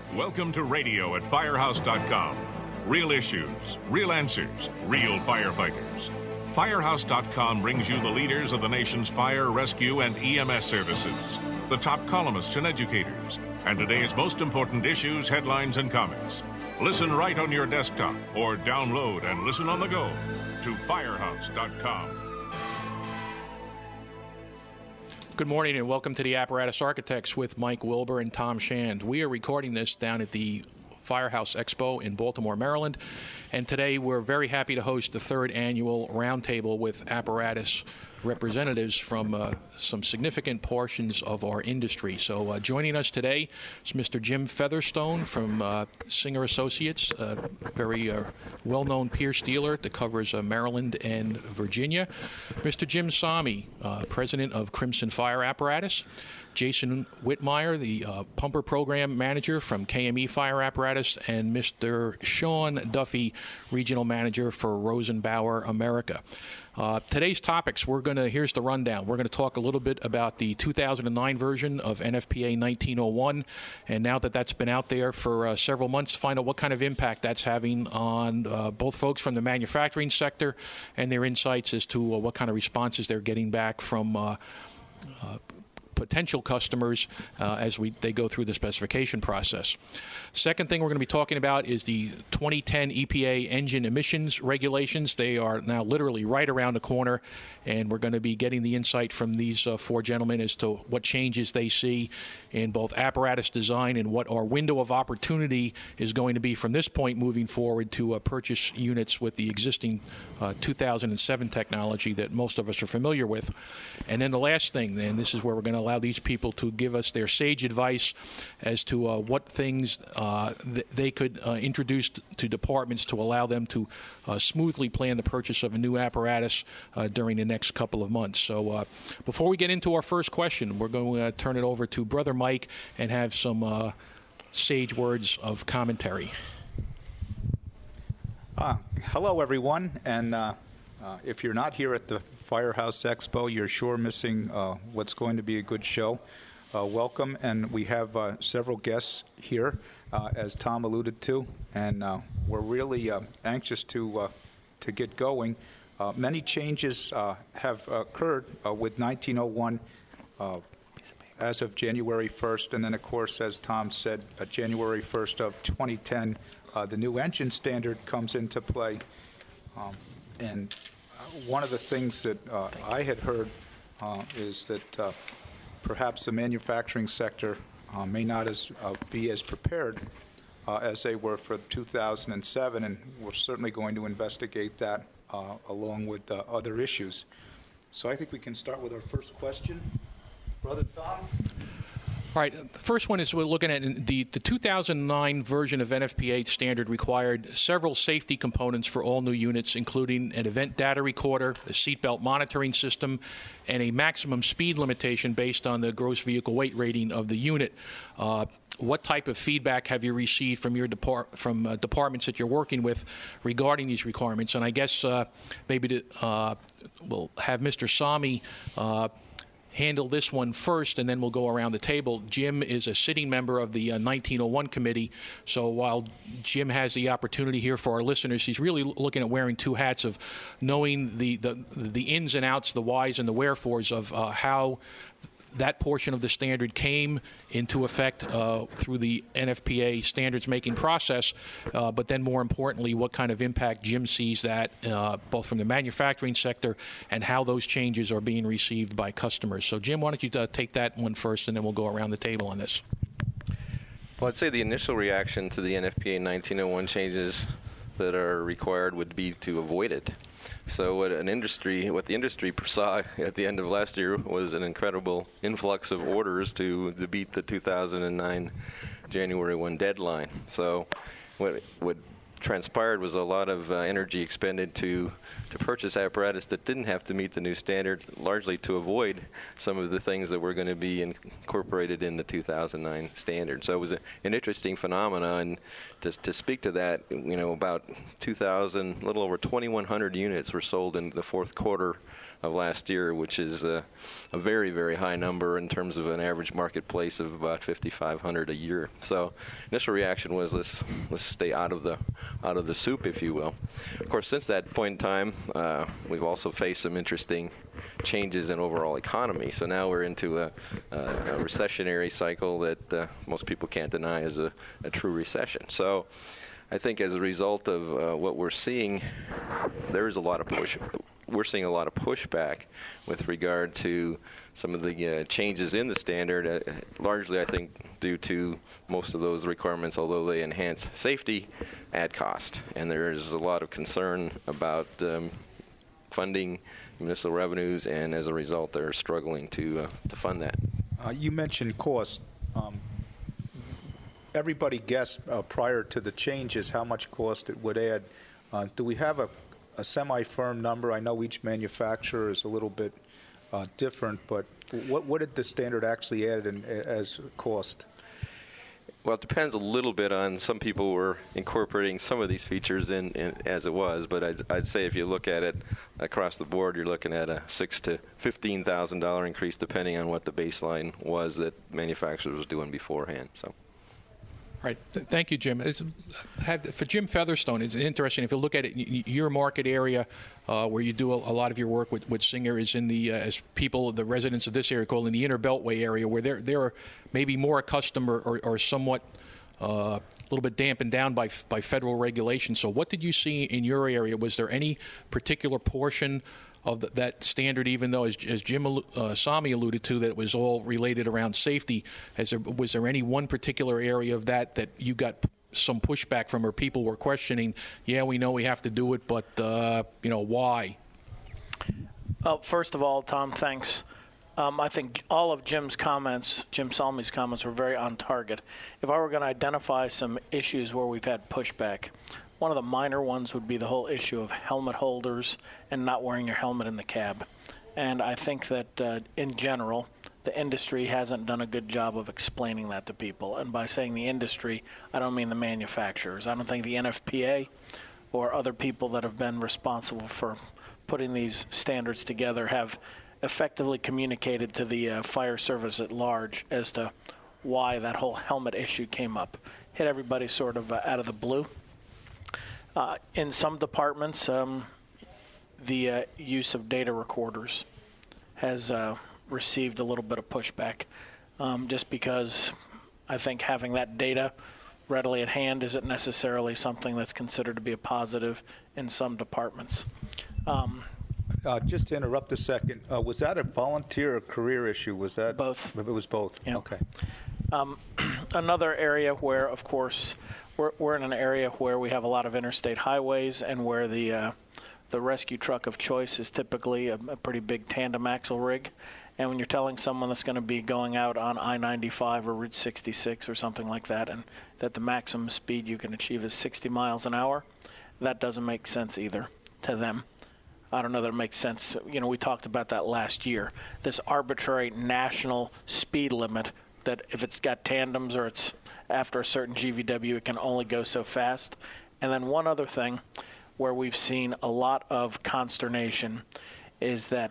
Welcome to radio at firehouse.com. Real issues, real answers, real firefighters. Firehouse.com brings you the leaders of the nation's fire, rescue, and EMS services, the top columnists and educators, and today's most important issues, headlines, and comments. Listen right on your desktop or download and listen on the go to firehouse.com. Good morning and welcome to the Apparatus Architects with Mike Wilbur and Tom Shand. We are recording this down at the Firehouse Expo in Baltimore, Maryland, and today we're very happy to host the third annual roundtable with apparatus representatives from some significant portions of our industry. So joining us today is Mr. Jim Featherstone from Singer Associates, a very well-known Pierce dealer that covers Maryland and Virginia. Mr. Jim Sami, president of Crimson Fire Apparatus. Jason Whitmire, the pumper program manager from KME Fire Apparatus, and Mr. Sean Duffy, regional manager for Rosenbauer America. Today's topics, here's the rundown. We're going to talk a little bit about the 2009 version of NFPA 1901, and now that that's been out there for several months, find out what kind of impact that's having on both folks from the manufacturing sector and their insights as to what kind of responses they're getting back from potential customers as they go through the specification process. Second thing we're going to be talking about is the 2010 EPA engine emissions regulations. They are now literally right around the corner, and we're going to be getting the insight from these four gentlemen as to what changes they see in both apparatus design and what our window of opportunity is going to be from this point moving forward to purchase units with the existing 2007 technology that most of us are familiar with. And then the last thing, and this is where we're going to allow these people to give us their sage advice as to what things they could introduce to departments to allow them to smoothly plan the purchase of a new apparatus during the next couple of months. So before we get into our first question, we're going to turn it over to Brother Mike and have some sage words of commentary. Hello, everyone, and if you're not here at the Firehouse Expo, you're sure missing what's going to be a good show. Welcome, and we have several guests here, as Tom alluded to, and we're really anxious to get going. Many changes have occurred with 1901 as of January 1st, and then, of course, as Tom said, January 1st of 2010, the new engine standard comes into play, and one of the things that I had heard is that perhaps the manufacturing sector may not be as prepared as they were for 2007, and we're certainly going to investigate that along with other issues. So I think we can start with our first question. Brother Tom? All right, the first one is we're looking at the 2009 version of NFPA standard required several safety components for all new units, including an event data recorder, a seatbelt monitoring system, and a maximum speed limitation based on the gross vehicle weight rating of the unit. What type of feedback have you received from your departments that you're working with regarding these requirements? And I guess maybe we'll have Mr. Sami handle this one first, and then we'll go around the table. Jim is a sitting member of the 1901 committee, so while Jim has the opportunity here for our listeners, he's really looking at wearing two hats of knowing the ins and outs, the whys and the wherefores of how that portion of the standard came into effect through the NFPA standards making process, but then more importantly, what kind of impact Jim sees that both from the manufacturing sector and how those changes are being received by customers. So Jim, why don't you take that one first, and then we'll go around the table on this. Well, I'd say the initial reaction to the NFPA 1901 changes that are required would be to avoid it. So what the industry saw at the end of last year was an incredible influx of orders to beat the 2009 January 1 deadline. So what transpired was a lot of energy expended to purchase apparatus that didn't have to meet the new standard, largely to avoid some of the things that were going to be incorporated in the 2009 standard. So it was an interesting phenomenon. And to speak to that, about 2,000, a little over 2,100 units were sold in the fourth quarter last year, which is a very, very high number in terms of an average marketplace of about 5,500 a year. So initial reaction was let's stay out of the soup, if you will. Of course, since that point in time, we've also faced some interesting changes in overall economy. So now we're into a recessionary cycle that most people can't deny is a true recession. So I think as a result of what we're seeing, there is a lot of we're seeing a lot of pushback with regard to some of the changes in the standard, largely I think due to most of those requirements, although they enhance safety, add cost. And there is a lot of concern about funding municipal revenues, and as a result, they're struggling to fund that. You mentioned cost. Everybody guessed prior to the changes how much cost it would add. Do we have a semi-firm number? I know each manufacturer is a little bit different, but what did the standard actually add as cost? Well, it depends a little bit on, some people were incorporating some of these features in as it was, but I'd say if you look at it across the board, you're looking at a $6,000 to $15,000 increase depending on what the baseline was that manufacturers was doing beforehand. So. All right. Thank you, Jim. For Jim Featherstone, it's interesting. If you look at it, your market area where you do a lot of your work with Singer is in the, as people, the residents of this area call in the inner beltway area, where they're maybe more accustomed or somewhat a little bit dampened down by federal regulation. So what did you see in your area? Was there any particular portion of that standard, even though, as Jim Sami alluded to, that it was all related around safety? Was there any one particular area of that you got some pushback from, or people were questioning, yeah, we know we have to do it, but, why? Well, first of all, Tom, thanks. I think all of Jim Salmi's comments were very on target. If I were going to identify some issues where we've had pushback, one of the minor ones would be the whole issue of helmet holders and not wearing your helmet in the cab. And I think that in general, the industry hasn't done a good job of explaining that to people. And by saying the industry, I don't mean the manufacturers. I don't think the NFPA or other people that have been responsible for putting these standards together have effectively communicated to the fire service at large as to why that whole helmet issue came up. Hit everybody sort of out of the blue. In some departments, the use of data recorders has received a little bit of pushback, just because I think having that data readily at hand isn't necessarily something that's considered to be a positive in some departments. Just to interrupt a second, was that a volunteer or career issue? Was that both? It was both. Yeah. Okay. Another area where, of course, we're in an area where we have a lot of interstate highways, and where the rescue truck of choice is typically a pretty big tandem axle rig. And when you're telling someone that's going to be going out on I-95 or Route 66 or something like that, and that the maximum speed you can achieve is 60 miles an hour, that doesn't make sense either to them. I don't know that it makes sense. We talked about that last year. This arbitrary national speed limit that if it's got tandems or it's after a certain GVW, it can only go so fast. And then one other thing where we've seen a lot of consternation is that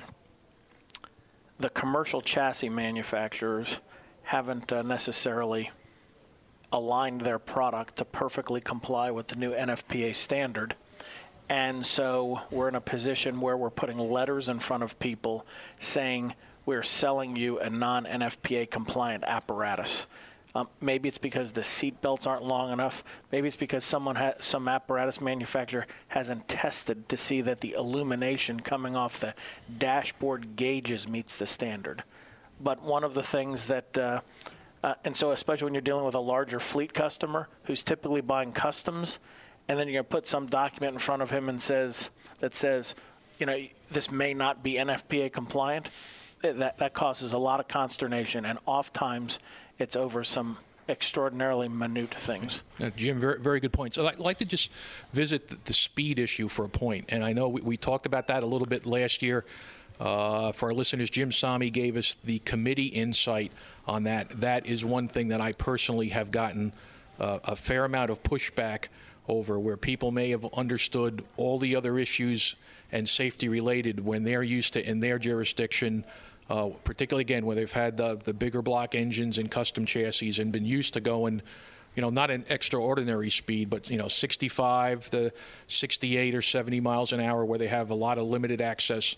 the commercial chassis manufacturers haven't necessarily aligned their product to perfectly comply with the new NFPA standard. And so we're in a position where we're putting letters in front of people saying we're selling you a non-NFPA compliant apparatus. Maybe it's because the seat belts aren't long enough. Maybe it's because some apparatus manufacturer hasn't tested to see that the illumination coming off the dashboard gauges meets the standard. But one of the things that, and so especially when you're dealing with a larger fleet customer who's typically buying customs, and then you're going to put some document in front of him and says, this may not be NFPA compliant, that causes a lot of consternation, and oftentimes it's over some extraordinarily minute things. Jim, very, very good points. I'd like to just visit the speed issue for a point, and I know we talked about that a little bit last year. For our listeners, Jim Sami gave us the committee insight on that. That is one thing that I personally have gotten a fair amount of pushback over, where people may have understood all the other issues and safety related when they're used to in their jurisdiction, particularly again where they've had the bigger block engines and custom chassis and been used to going, not an extraordinary speed, but 65 to 68 or 70 miles an hour, where they have a lot of limited access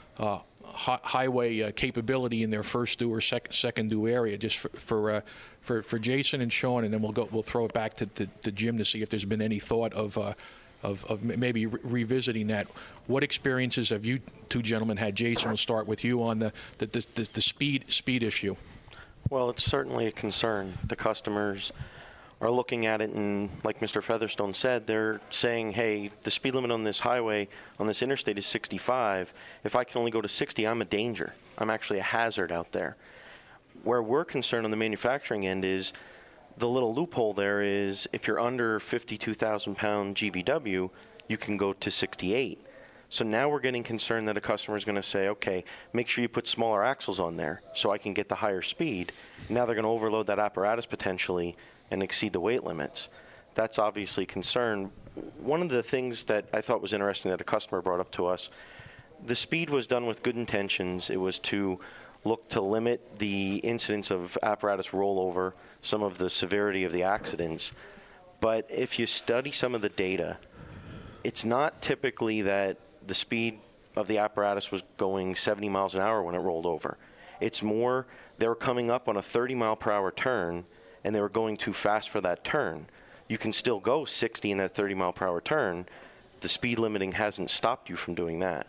highway capability in their first due or second due area. Just for Jason and Sean, and then we'll throw it back to Jim to see if there's been any thought of maybe revisiting that. What experiences have you two gentlemen had? Jason, we'll start with you on the speed issue. Well, it's certainly a concern. The customers are looking at it, and like Mr. Featherstone said, they're saying, hey, the speed limit on this highway, on this interstate is 65. If I can only go to 60, I'm a danger. I'm actually a hazard out there. Where we're concerned on the manufacturing end is the little loophole there is if you're under 52,000-pound GVW, you can go to 68. So now we're getting concerned that a customer is going to say, okay, make sure you put smaller axles on there so I can get the higher speed. Now they're going to overload that apparatus potentially and exceed the weight limits. That's obviously a concern. One of the things that I thought was interesting that a customer brought up to us, the speed was done with good intentions. It was to look to limit the incidence of apparatus rollover, some of the severity of the accidents. But if you study some of the data, it's not typically that the speed of the apparatus was going 70 miles an hour when it rolled over. It's more they were coming up on a 30-mile-per-hour turn, and they were going too fast for that turn. You can still go 60 in that 30-mile-per-hour turn. The speed limiting hasn't stopped you from doing that.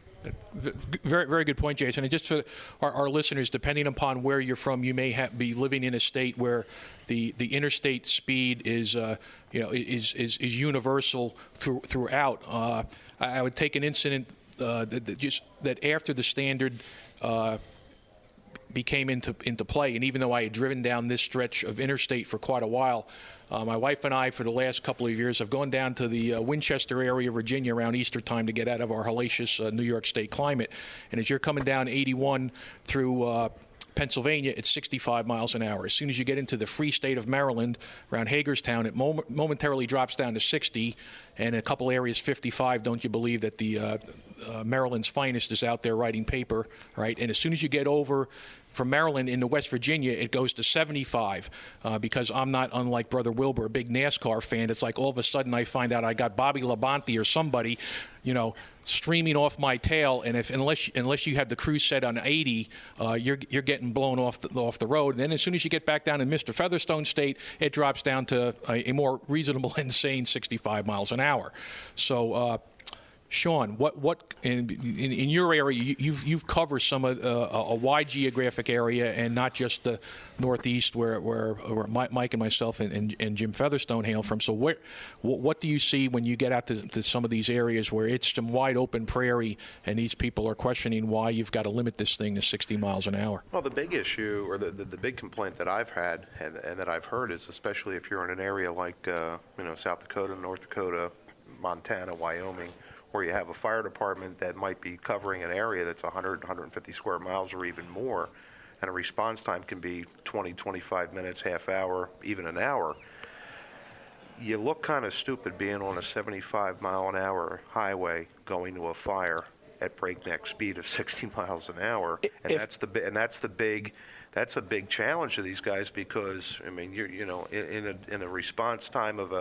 Very, very good point, Jason. And just for our listeners, depending upon where you're from, you may be living in a state where the interstate speed is universal throughout. I would take an incident that after the standard became into play, and even though I had driven down this stretch of interstate for quite a while, my wife and I, for the last couple of years, have gone down to the Winchester area, Virginia, around Easter time to get out of our hellacious New York State climate. And as you're coming down 81 through Pennsylvania, it's 65 miles an hour. As soon as you get into the free state of Maryland, around Hagerstown, it momentarily drops down to 60, and in a couple areas 55. Don't you believe that the Maryland's finest is out there writing paper, right? And as soon as you get over from Maryland into West Virginia, it goes to 75 because I'm not, unlike Brother Wilbur, a big NASCAR fan. It's like all of a sudden I find out I got Bobby Labonte or somebody, streaming off my tail, and unless you have the cruise set on 80, you're getting blown off the road. And then as soon as you get back down in Mr. Featherstone State, it drops down to a more reasonable, insane 65 miles an hour. So. Sean, what in your area? You've covered some of a wide geographic area, and not just the Northeast, where Mike and myself and Jim Featherstone hail from. So, what do you see when you get out to some of these areas where it's some wide open prairie, and these people are questioning why you've got to limit this thing to 60 miles an hour? Well, the big issue, or the big complaint that I've had and that I've heard is, especially if you're in an area like South Dakota, North Dakota, Montana, Wyoming, where you have a fire department that might be covering an area that's 100, 150 square miles or even more, and a response time can be 20, 25 minutes, half hour, even an hour. You look kind of stupid being on a 75-mile-an-hour highway going to a fire at breakneck speed of 60 miles an hour, and that's a big challenge to these guys, because I mean in a response time of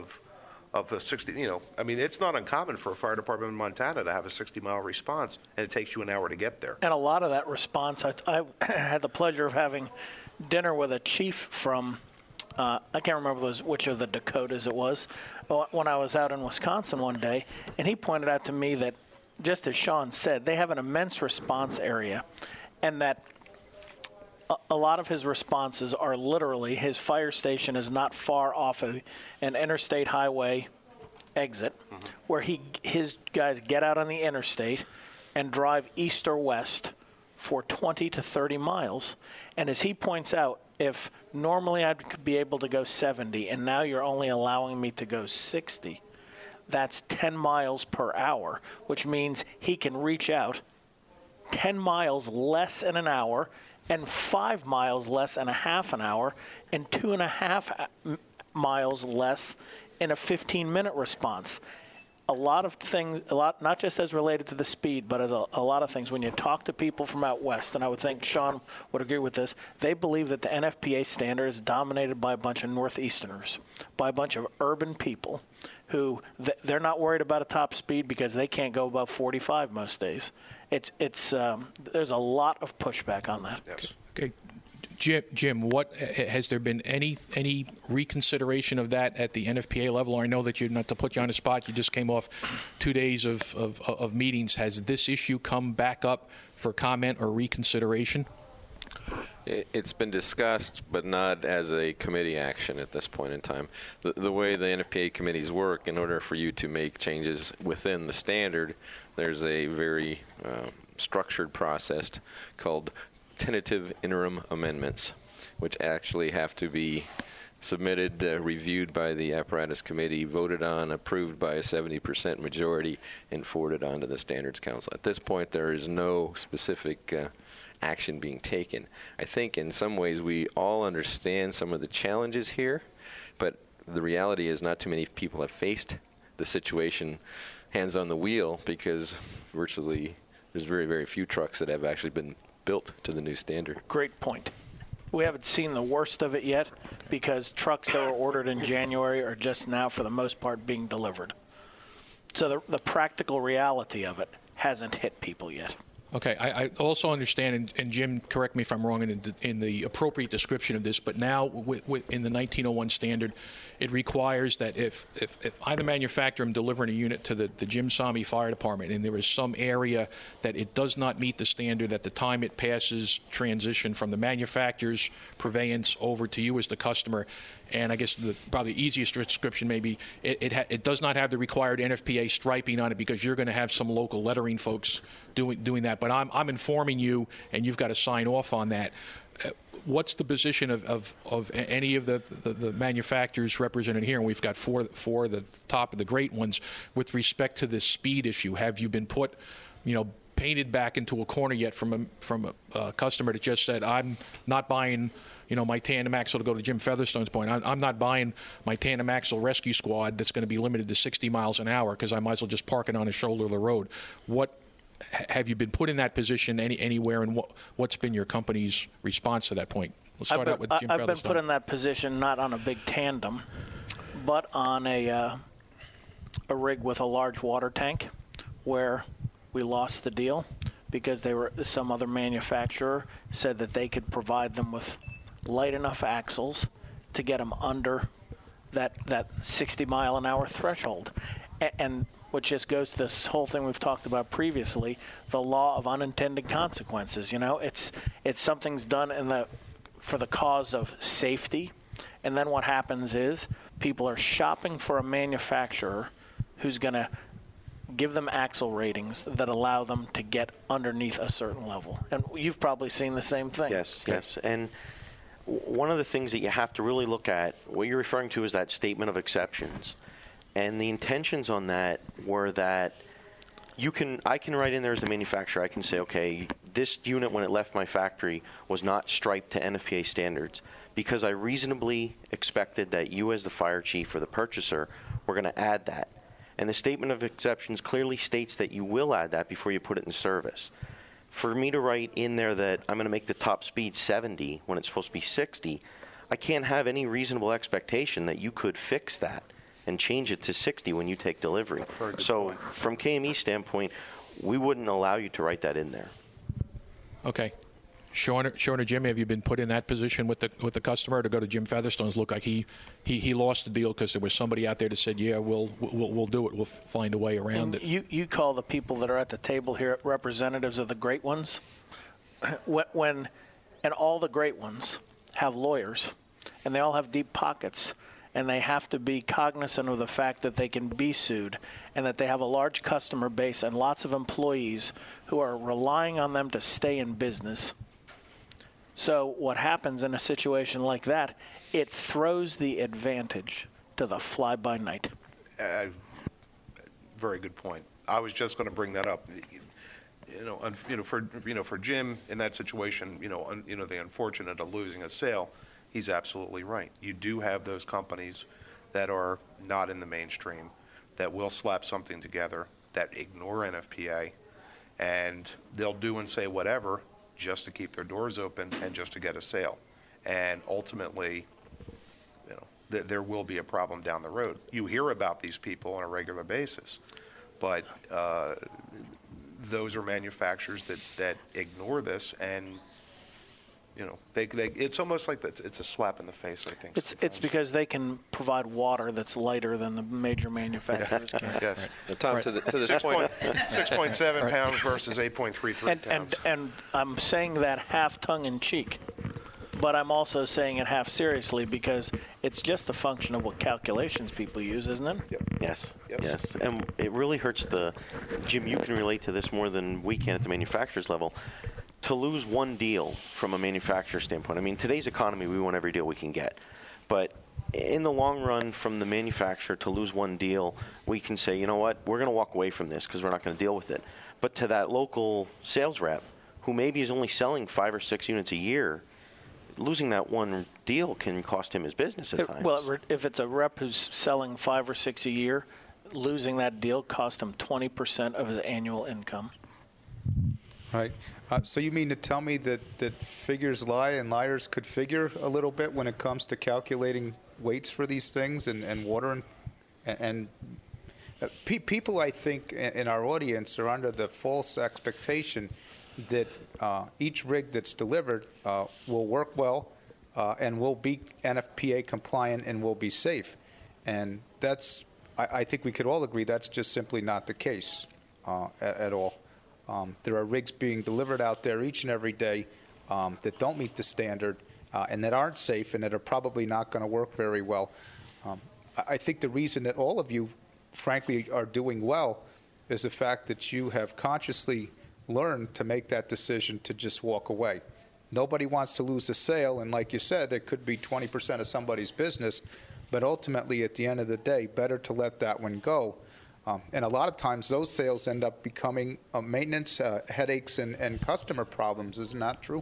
a 60, it's not uncommon for a fire department in Montana to have a 60-mile response, and it takes you an hour to get there. And a lot of that response, I had the pleasure of having dinner with a chief from, I can't remember which of the Dakotas it was, when I was out in Wisconsin one day, and he pointed out to me that, just as Sean said, they have an immense response area, and that a lot of his responses are literally, his fire station is not far off of an interstate highway exit, where his guys get out on the interstate and drive east or west for 20 to 30 miles. And as he points out, if normally I'd be able to go 70, and now you're only allowing me to go 60, that's 10 miles per hour, which means he can reach out 10 miles less in an hour, and 5 miles less in a half an hour, and 2.5 miles less in a 15-minute response. A lot of things, not just as related to the speed, but as a lot of things. When you talk to people from out west, and I would think Sean would agree with this, they believe that the NFPA standard is dominated by a bunch of Northeasterners, by a bunch of urban people who they're not worried about a top speed because they can't go above 45 most days. There's a lot of pushback on that. Yes. Okay. Jim, what has there been any reconsideration of that at the NFPA level? I know that you're not to put you on the spot. You just came off 2 days of meetings. Has this issue come back up for comment or reconsideration? It's been discussed, but not as a committee action at this point in time. The way the NFPA committees work, in order for you to make changes within the standard, there's a very structured process called tentative interim amendments, which actually have to be submitted, reviewed by the apparatus committee, voted on, approved by a 70% majority, and forwarded on to the Standards Council. At this point, there is no specific action being taken. I think in some ways we all understand some of the challenges here, but the reality is not too many people have faced the situation hands on the wheel, because virtually there's very, very few trucks that have actually been built to the new standard. Great point. We haven't seen the worst of it yet, because trucks that were ordered in January are just now, for the most part, being delivered. So the practical reality of it hasn't hit people yet. Okay, I also understand, and Jim, correct me if I'm wrong in the appropriate description of this, but now in the 1901 standard, it requires that if I, the manufacturer, am delivering a unit to the Jim Sami Fire Department, and there is some area that it does not meet the standard at the time it passes transition from the manufacturer's purveyance over to you as the customer, and I guess probably the easiest description maybe, it does not have the required NFPA striping on it, because you're going to have some local lettering folks doing that. But I'm informing you, and you've got to sign off on that. What's the position of any of the manufacturers represented here? And we've got four of the top of the great ones with respect to this speed issue. Have you been put, painted back into a corner yet from a customer that just said, I'm not buying my tandem axle, to go to Jim Featherstone's point, I'm not buying my tandem axle rescue squad that's going to be limited to 60 miles an hour because I might as well just park it on the shoulder of the road? What have you been put in that position anywhere, and what's been your company's response to that point? We'll start out with Jim Featherstone. I've been put in that position not on a big tandem, but on a rig with a large water tank, where we lost the deal because some other manufacturer said that they could provide them with light enough axles to get them under that 60 mile an hour threshold, and which just goes to this whole thing we've talked about previously, the law of unintended consequences. It's something's done for the cause of safety, and then what happens is people are shopping for a manufacturer who's going to give them axle ratings that allow them to get underneath a certain level. And you've probably seen the same thing. Yes. And one of the things that you have to really look at, what you're referring to is that statement of exceptions. And the intentions on that were that I can write in there as the manufacturer, I can say, okay, this unit when it left my factory was not striped to NFPA standards because I reasonably expected that you as the fire chief or the purchaser were going to add that. And the statement of exceptions clearly states that you will add that before you put it in service. For me to write in there that I'm going to make the top speed 70 when it's supposed to be 60, I can't have any reasonable expectation that you could fix that and change it to 60 when you take delivery. So from KME standpoint, we wouldn't allow you to write that in there. Okay. Sean or Jim, have you been put in that position with the customer to go to Jim Featherstone's? Look like he lost the deal because there was somebody out there that said, yeah, we'll do it. We'll find a way around it. You call the people that are at the table here representatives of the great ones. And all the great ones have lawyers, and they all have deep pockets, and they have to be cognizant of the fact that they can be sued and that they have a large customer base and lots of employees who are relying on them to stay in business. So what happens in a situation like that, it throws the advantage to the fly-by-night. Very good point. I was just going to bring that up. For Jim in that situation, the unfortunate of losing a sale, he's absolutely right. You do have those companies that are not in the mainstream that will slap something together that ignore NFPA, and they'll do and say whatever just to keep their doors open and just to get a sale. And ultimately, there will be a problem down the road. You hear about these people on a regular basis, but those are manufacturers that ignore this, and it's almost like it's a slap in the face, I think. It's because they can provide water that's lighter than the major manufacturers can. Yes. Tom, to this point, 6.7 pounds versus 8.33 pounds. And I'm saying that half tongue-in-cheek, but I'm also saying it half seriously because it's just a function of what calculations people use, isn't it? Yep. Yes. Yep. Yes. And it really hurts Jim, you can relate to this more than we can at the manufacturer's level. To lose one deal from a manufacturer standpoint, I mean, today's economy, we want every deal we can get. But in the long run, from the manufacturer to lose one deal, we can say, you know what, we're going to walk away from this because we're not going to deal with it. But to that local sales rep, who maybe is only selling 5 or 6 units a year, losing that one deal can cost him his business at times. Well, if it's a rep who's selling 5 or 6 a year, losing that deal cost him 20% of his annual income. Right. So you mean to tell me that figures lie and liars could figure a little bit when it comes to calculating weights for these things and water and people, I think, in our audience are under the false expectation that each rig that's delivered will work well and will be NFPA compliant and will be safe. And I think we could all agree that's just simply not the case at all. There are rigs being delivered out there each and every day that don't meet the standard and that aren't safe and that are probably not going to work very well. I think the reason that all of you, frankly, are doing well is the fact that you have consciously learned to make that decision to just walk away. Nobody wants to lose a sale, and like you said, it could be 20% of somebody's business, but ultimately, at the end of the day, better to let that one go. And a lot of times those sales end up becoming maintenance headaches and customer problems. Isn't that true?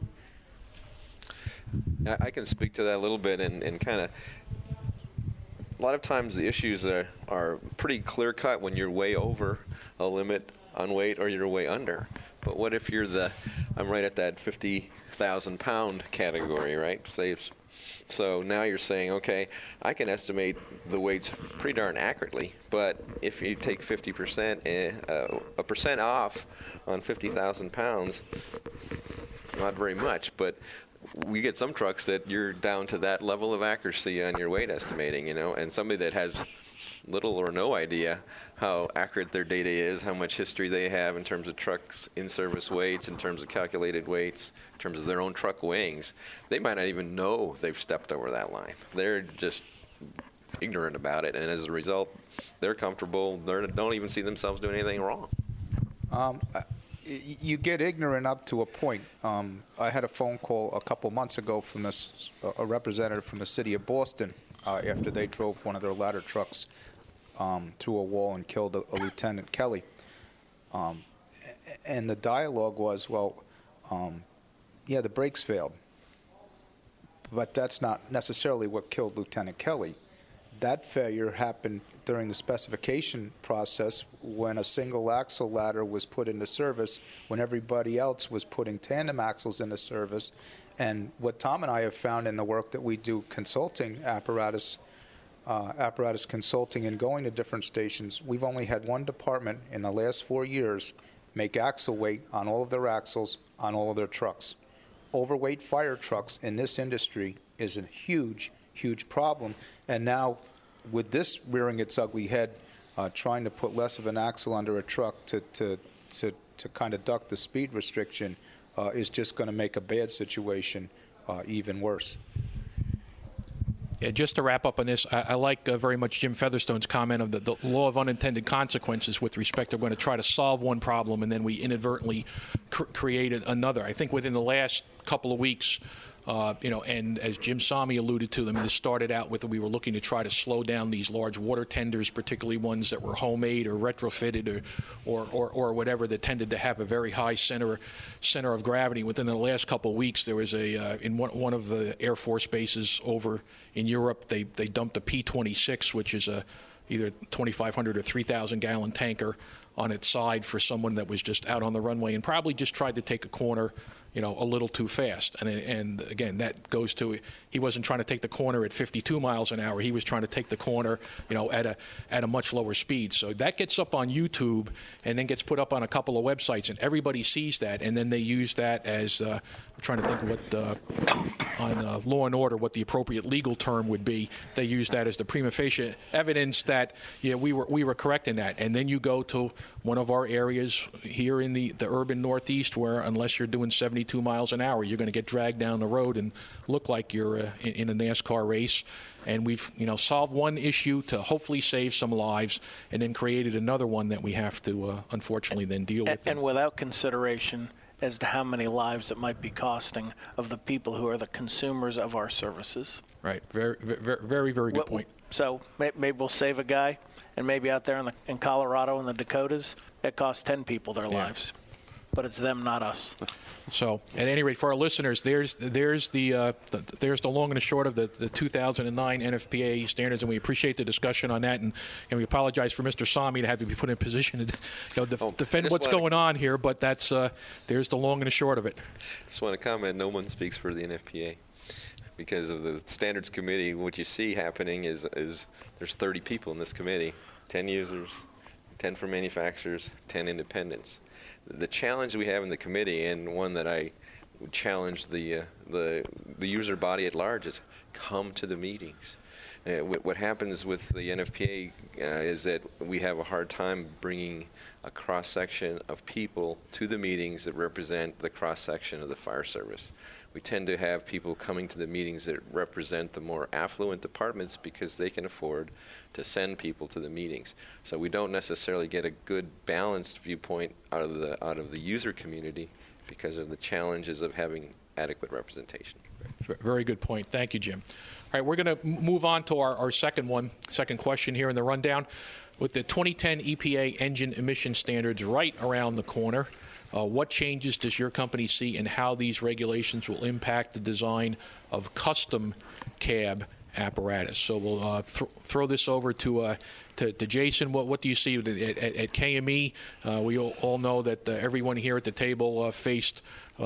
I can speak to that a little bit and kind of a lot of times the issues are pretty clear-cut when you're way over a limit on weight or you're way under. But what if I'm right at that 50,000 pound category, right? So now you're saying, okay, I can estimate the weights pretty darn accurately, but if you take 50%, a percent off on 50,000 pounds, not very much, but we get some trucks that you're down to that level of accuracy on your weight estimating, and somebody that has little or no idea how accurate their data is, how much history they have in terms of trucks in-service weights, in terms of calculated weights, in terms of their own truck weighings. They might not even know they've stepped over that line. They're just ignorant about it, and as a result, they're comfortable. They don't even see themselves doing anything wrong. You get ignorant up to a point. I had a phone call a couple months ago from a representative from the city of Boston after they drove one of their ladder trucks through a wall and killed a Lieutenant Kelly. And the dialogue was, the brakes failed. But that's not necessarily what killed Lieutenant Kelly. That failure happened during the specification process when a single axle ladder was put into service, when everybody else was putting tandem axles into service. And what Tom and I have found in the work that we do consulting, apparatus consulting and going to different stations, we've only had one department in the last 4 years make axle weight on all of their axles on all of their trucks. Overweight fire trucks in this industry is a huge, huge problem. And now with this rearing its ugly head, trying to put less of an axle under a truck to kind of duck the speed restriction is just going to make a bad situation even worse. Yeah, just to wrap up on this, I like very much Jim Featherstone's comment of the law of unintended consequences with respect to we're going to try to solve one problem and then we inadvertently create another. I think within the last couple of weeks, And as Jim Sami alluded to, this started out with we were looking to try to slow down these large water tenders, particularly ones that were homemade or retrofitted or whatever, that tended to have a very high center of gravity. Within the last couple of weeks, there was in one of the Air Force bases over in Europe, they dumped a P-26, which is either 2,500 or 3,000 gallon tanker on its side for someone that was just out on the runway and probably just tried to take a corner, a little too fast. And again, that goes to, he wasn't trying to take the corner at 52 miles an hour. He was trying to take the corner, at a much lower speed. So that gets up on YouTube and then gets put up on a couple of websites, and everybody sees that. And then they use that as, I'm trying to think what, on Law and Order, what the appropriate legal term would be. They use that as the prima facie evidence that, we were correct in that. And then you go to one of our areas here in the urban Northeast where, unless you're doing 72 miles an hour, you're going to get dragged down the road and look like you're in a NASCAR race. And we've solved one issue to hopefully save some lives, and then created another one that we have to unfortunately then deal with. And without consideration as to how many lives it might be costing of the people who are the consumers of our services. Right. Very, very, very good point. So maybe we'll save a guy, and maybe out there in Colorado and the Dakotas, it costs 10 people their lives. But it's them, not us. So, at any rate, for our listeners, there's the long and the short of the 2009 NFPA standards, and we appreciate the discussion on that, and we apologize for Mr. Sami to have to be put in position to defend what's going on here, but that's there's the long and the short of it. I just want to comment, no one speaks for the NFPA. Because of the standards committee, what you see happening is there's 30 people in this committee, 10 users, 10 from manufacturers, 10 independents. The challenge we have in the committee, and one that I would challenge the user body at large, is come to the meetings. What happens with the NFPA is that we have a hard time bringing a cross-section of people to the meetings that represent the cross-section of the fire service. We tend to have people coming to the meetings that represent the more affluent departments because they can afford to send people to the meetings. So we don't necessarily get a good balanced viewpoint out of the user community because of the challenges of having adequate representation. Very good point. Thank you, Jim. All right, we're going to move on to our second question here in the rundown. With the 2010 EPA engine emission standards right around the corner, what changes does your company see in how these regulations will impact the design of custom cab apparatus? So we'll throw this over to Jason. What do you see at KME? We all know that everyone here at the table faced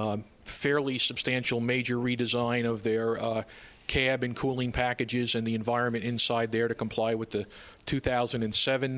fairly substantial major redesign of their cab and cooling packages and the environment inside there to comply with the 2007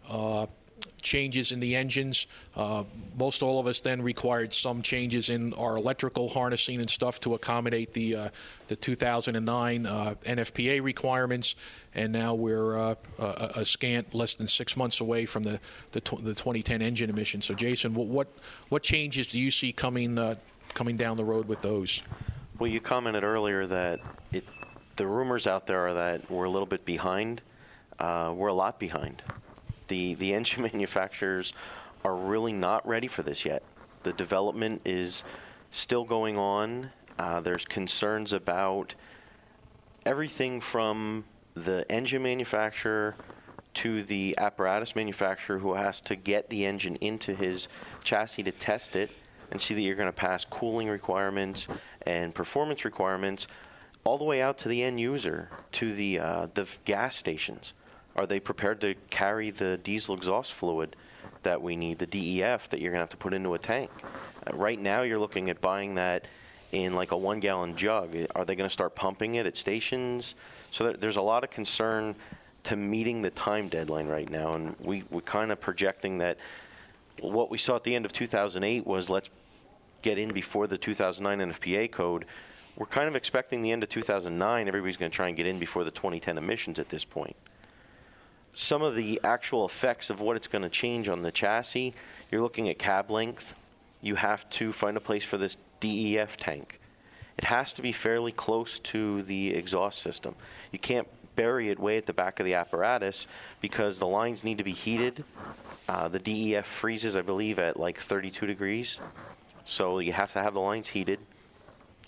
changes in the engines. Most all of us then required some changes in our electrical harnessing and stuff to accommodate the 2009 NFPA requirements, and now we're a scant less than 6 months away from the 2010 engine emissions. So, Jason, what changes do you see coming down the road with those? Well, you commented earlier that the rumors out there are that we're a little bit behind. We're a lot behind. The engine manufacturers are really not ready for this yet. The development is still going on. There's concerns about everything from the engine manufacturer to the apparatus manufacturer who has to get the engine into his chassis to test it and see that you're going to pass cooling requirements and performance requirements, all the way out to the end user, to the gas stations. Are they prepared to carry the diesel exhaust fluid that we need, the DEF, that you're going to have to put into a tank? Right now, you're looking at buying that in like a 1-gallon jug. Are they going to start pumping it at stations? So there's a lot of concern to meeting the time deadline right now, and we're kind of projecting that what we saw at the end of 2008 was let's get in before the 2009 NFPA code. We're kind of expecting the end of 2009, everybody's going to try and get in before the 2010 emissions at this point. Some of the actual effects of what it's going to change on the chassis, you're looking at cab length. You have to find a place for this DEF tank. It has to be fairly close to the exhaust system. You can't bury it way at the back of the apparatus because the lines need to be heated. The DEF freezes, I believe, at like 32 degrees. So you have to have the lines heated.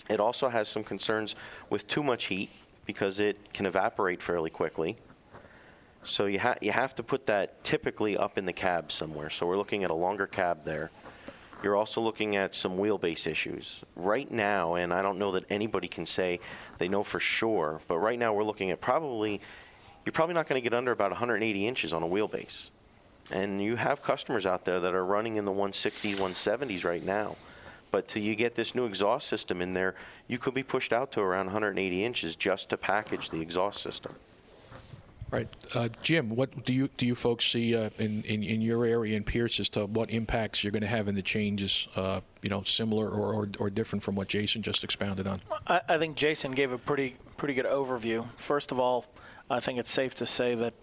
It also has some concerns with too much heat because it can evaporate fairly quickly. So you have to put that typically up in the cab somewhere. So we're looking at a longer cab there. You're also looking at some wheelbase issues. Right now, and I don't know that anybody can say they know for sure, but right now we're looking at you're probably not going to get under about 180 inches on a wheelbase. And you have customers out there that are running in the 160s, 170s right now. But till you get this new exhaust system in there, you could be pushed out to around 180 inches just to package the exhaust system. Right, Jim. What do you folks see in your area in Pierce as to what impacts you're going to have in the changes? Similar or different from what Jason just expounded on. I think Jason gave a pretty good overview. First of all, I think it's safe to say that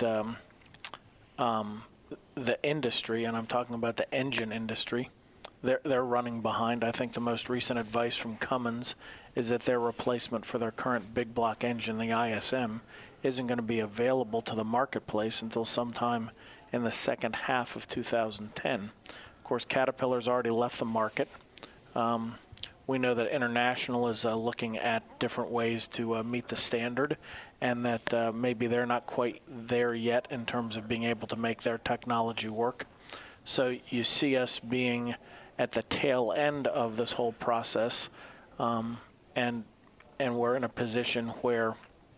the industry, and I'm talking about the engine industry, they're running behind. I think the most recent advice from Cummins is that their replacement for their current big block engine, the ISM, isn't going to be available to the marketplace until sometime in the second half of 2010. Of course, Caterpillar's already left the market. We know that International is looking at different ways to meet the standard, and that maybe they're not quite there yet in terms of being able to make their technology work. So you see us being at the tail end of this whole process, and we're in a position where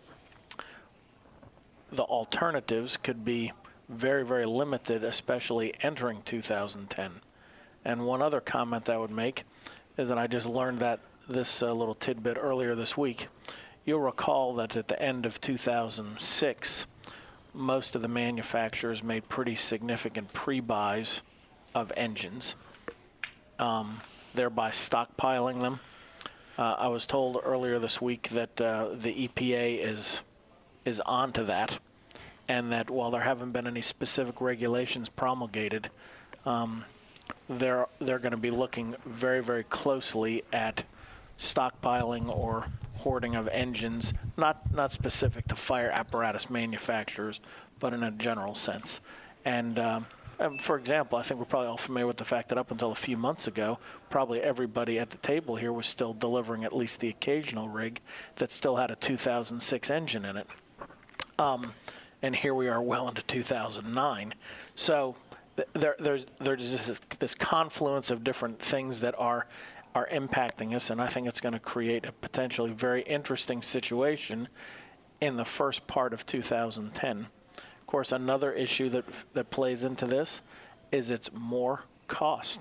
the alternatives could be very, very limited, especially entering 2010. And one other comment I would make is that I just learned that this little tidbit earlier this week. You'll recall that at the end of 2006, most of the manufacturers made pretty significant pre-buys of engines, thereby stockpiling them. I was told earlier this week that the EPA is onto that, and that while there haven't been any specific regulations promulgated, they're going to be looking very, very closely at stockpiling or hoarding of engines, not specific to fire apparatus manufacturers, but in a general sense. And for example, I think we're probably all familiar with the fact that up until a few months ago, probably everybody at the table here was still delivering at least the occasional rig that still had a 2006 engine in it. And here we are well into 2009. So there's this confluence of different things that are impacting us, and I think it's going to create a potentially very interesting situation in the first part of 2010. Of course, another issue that plays into this is it's more cost.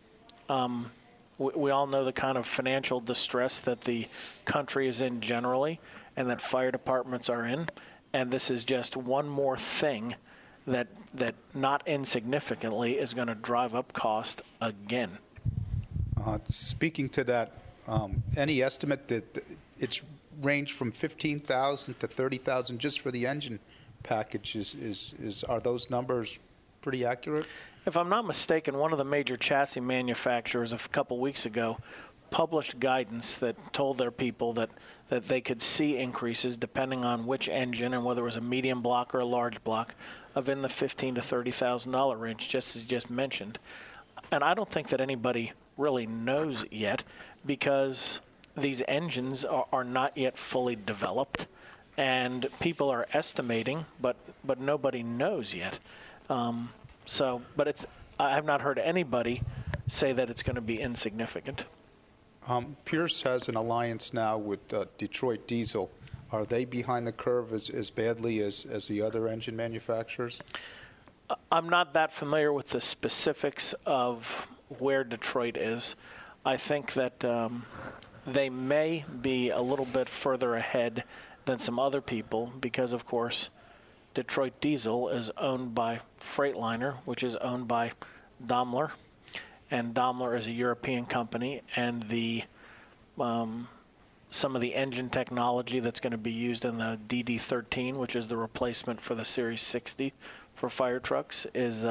We all know the kind of financial distress that the country is in generally, and that fire departments are in. And this is just one more thing that not insignificantly is going to drive up cost again. Speaking to that, any estimate that it's ranged from $15,000 to $30,000 just for the engine package? Are those numbers pretty accurate? If I'm not mistaken, one of the major chassis manufacturers a couple weeks ago published guidance that told their people that they could see increases depending on which engine and whether it was a medium block or a large block of in the $15,000 to $30,000 range, just as you just mentioned. And I don't think that anybody really knows yet, because these engines are not yet fully developed, and people are estimating, but nobody knows yet. But I have not heard anybody say that it's going to be insignificant. Pierce has an alliance now with Detroit Diesel. Are they behind the curve as badly as the other engine manufacturers? I'm not that familiar with the specifics of where Detroit is. I think that they may be a little bit further ahead than some other people because, of course, Detroit Diesel is owned by Freightliner, which is owned by Daimler. And Daimler is a European company, and some of the engine technology that's going to be used in the DD13, which is the replacement for the Series 60 for fire trucks,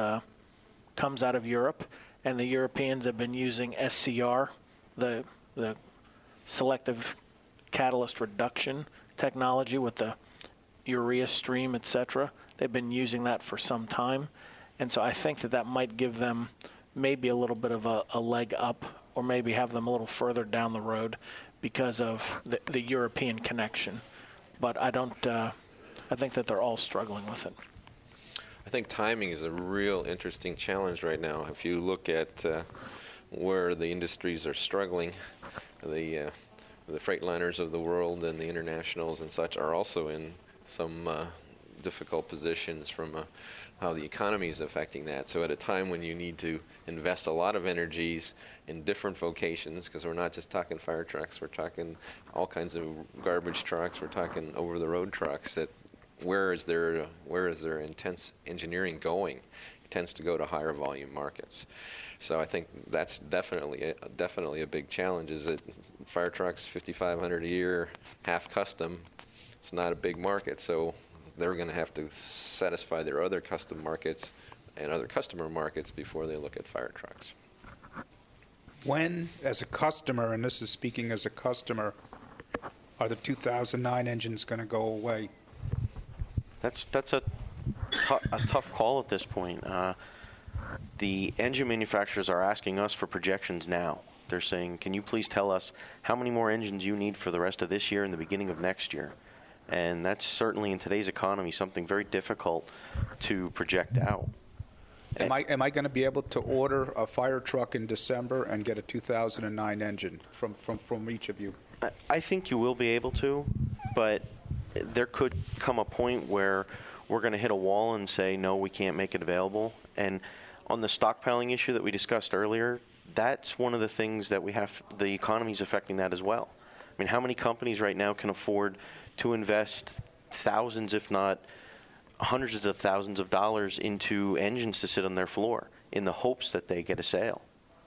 comes out of Europe. And the Europeans have been using SCR, the selective catalyst reduction technology with the urea stream, etc. They've been using that for some time. And so I think that might give them maybe a little bit of a leg up, or maybe have them a little further down the road, because of the European connection. But I think that they're all struggling with it. I think timing is a real interesting challenge right now. If you look at where the industries are struggling, the Freightliners of the world and the internationals and such are also in some difficult positions from how the economy is affecting that. So at a time when you need to invest a lot of energies in different vocations, because we're not just talking fire trucks, we're talking all kinds of garbage trucks, we're talking over-the-road trucks, that where is their intense engineering going? It tends to go to higher volume markets. So I think that's definitely a big challenge. Is that fire trucks 5,500 a year, half custom? It's not a big market, so they're going to have to satisfy their other custom markets and other customer markets before they look at fire trucks. When, as a customer, and this is speaking as a customer, are the 2009 engines going to go away? That's a tough call at this point. The engine manufacturers are asking us for projections now. They're saying, can you please tell us how many more engines you need for the rest of this year and the beginning of next year? And that's certainly in today's economy something very difficult to project out. Am I going to be able to order a fire truck in December and get a 2009 engine from each of you? I think you will be able to, but there could come a point where we're going to hit a wall and say, no, we can't make it available. And on the stockpiling issue that we discussed earlier, that's one of the things that we have, the economy is affecting that as well. I mean, how many companies right now can afford to invest thousands, if not hundreds of thousands of dollars into engines to sit on their floor in the hopes that they get a sale?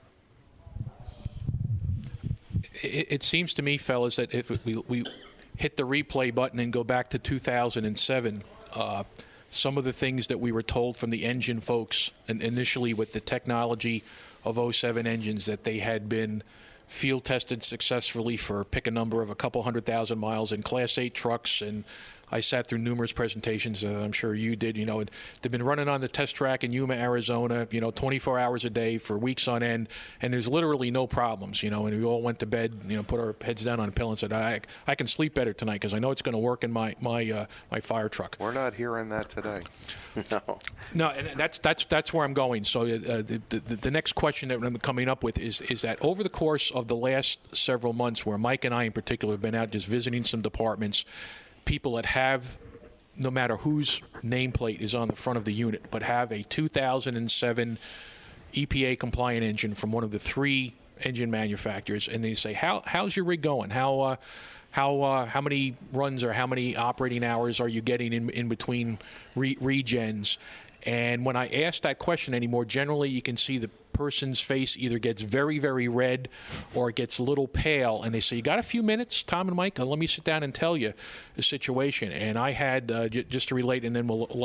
It seems to me, fellas, that if we hit the replay button and go back to 2007, some of the things that we were told from the engine folks, and initially with the technology of 07 engines, that they had been field tested successfully for pick a number of a couple 100,000 miles in Class 8 trucks, and I sat through numerous presentations, I'm sure you did. They've been running on the test track in Yuma, Arizona, 24 hours a day for weeks on end, and there's literally no problems, and we all went to bed, put our heads down on a pillow and said, I can sleep better tonight because I know it's going to work in my fire truck. We're not hearing that today. No, and that's where I'm going. So the next question that I'm coming up with is that over the course of the last several months, where Mike and I in particular have been out just visiting some departments, people that have, no matter whose nameplate is on the front of the unit, but have a 2007 EPA-compliant engine from one of the three engine manufacturers, and they say, how's your rig going? How many runs or how many operating hours are you getting in between regens? And when I ask that question anymore, generally you can see the person's face either gets very, very red or it gets a little pale, and they say, you got a few minutes, Tom and Mike? Let me sit down and tell you the situation. And I had, just to relate, and then we'll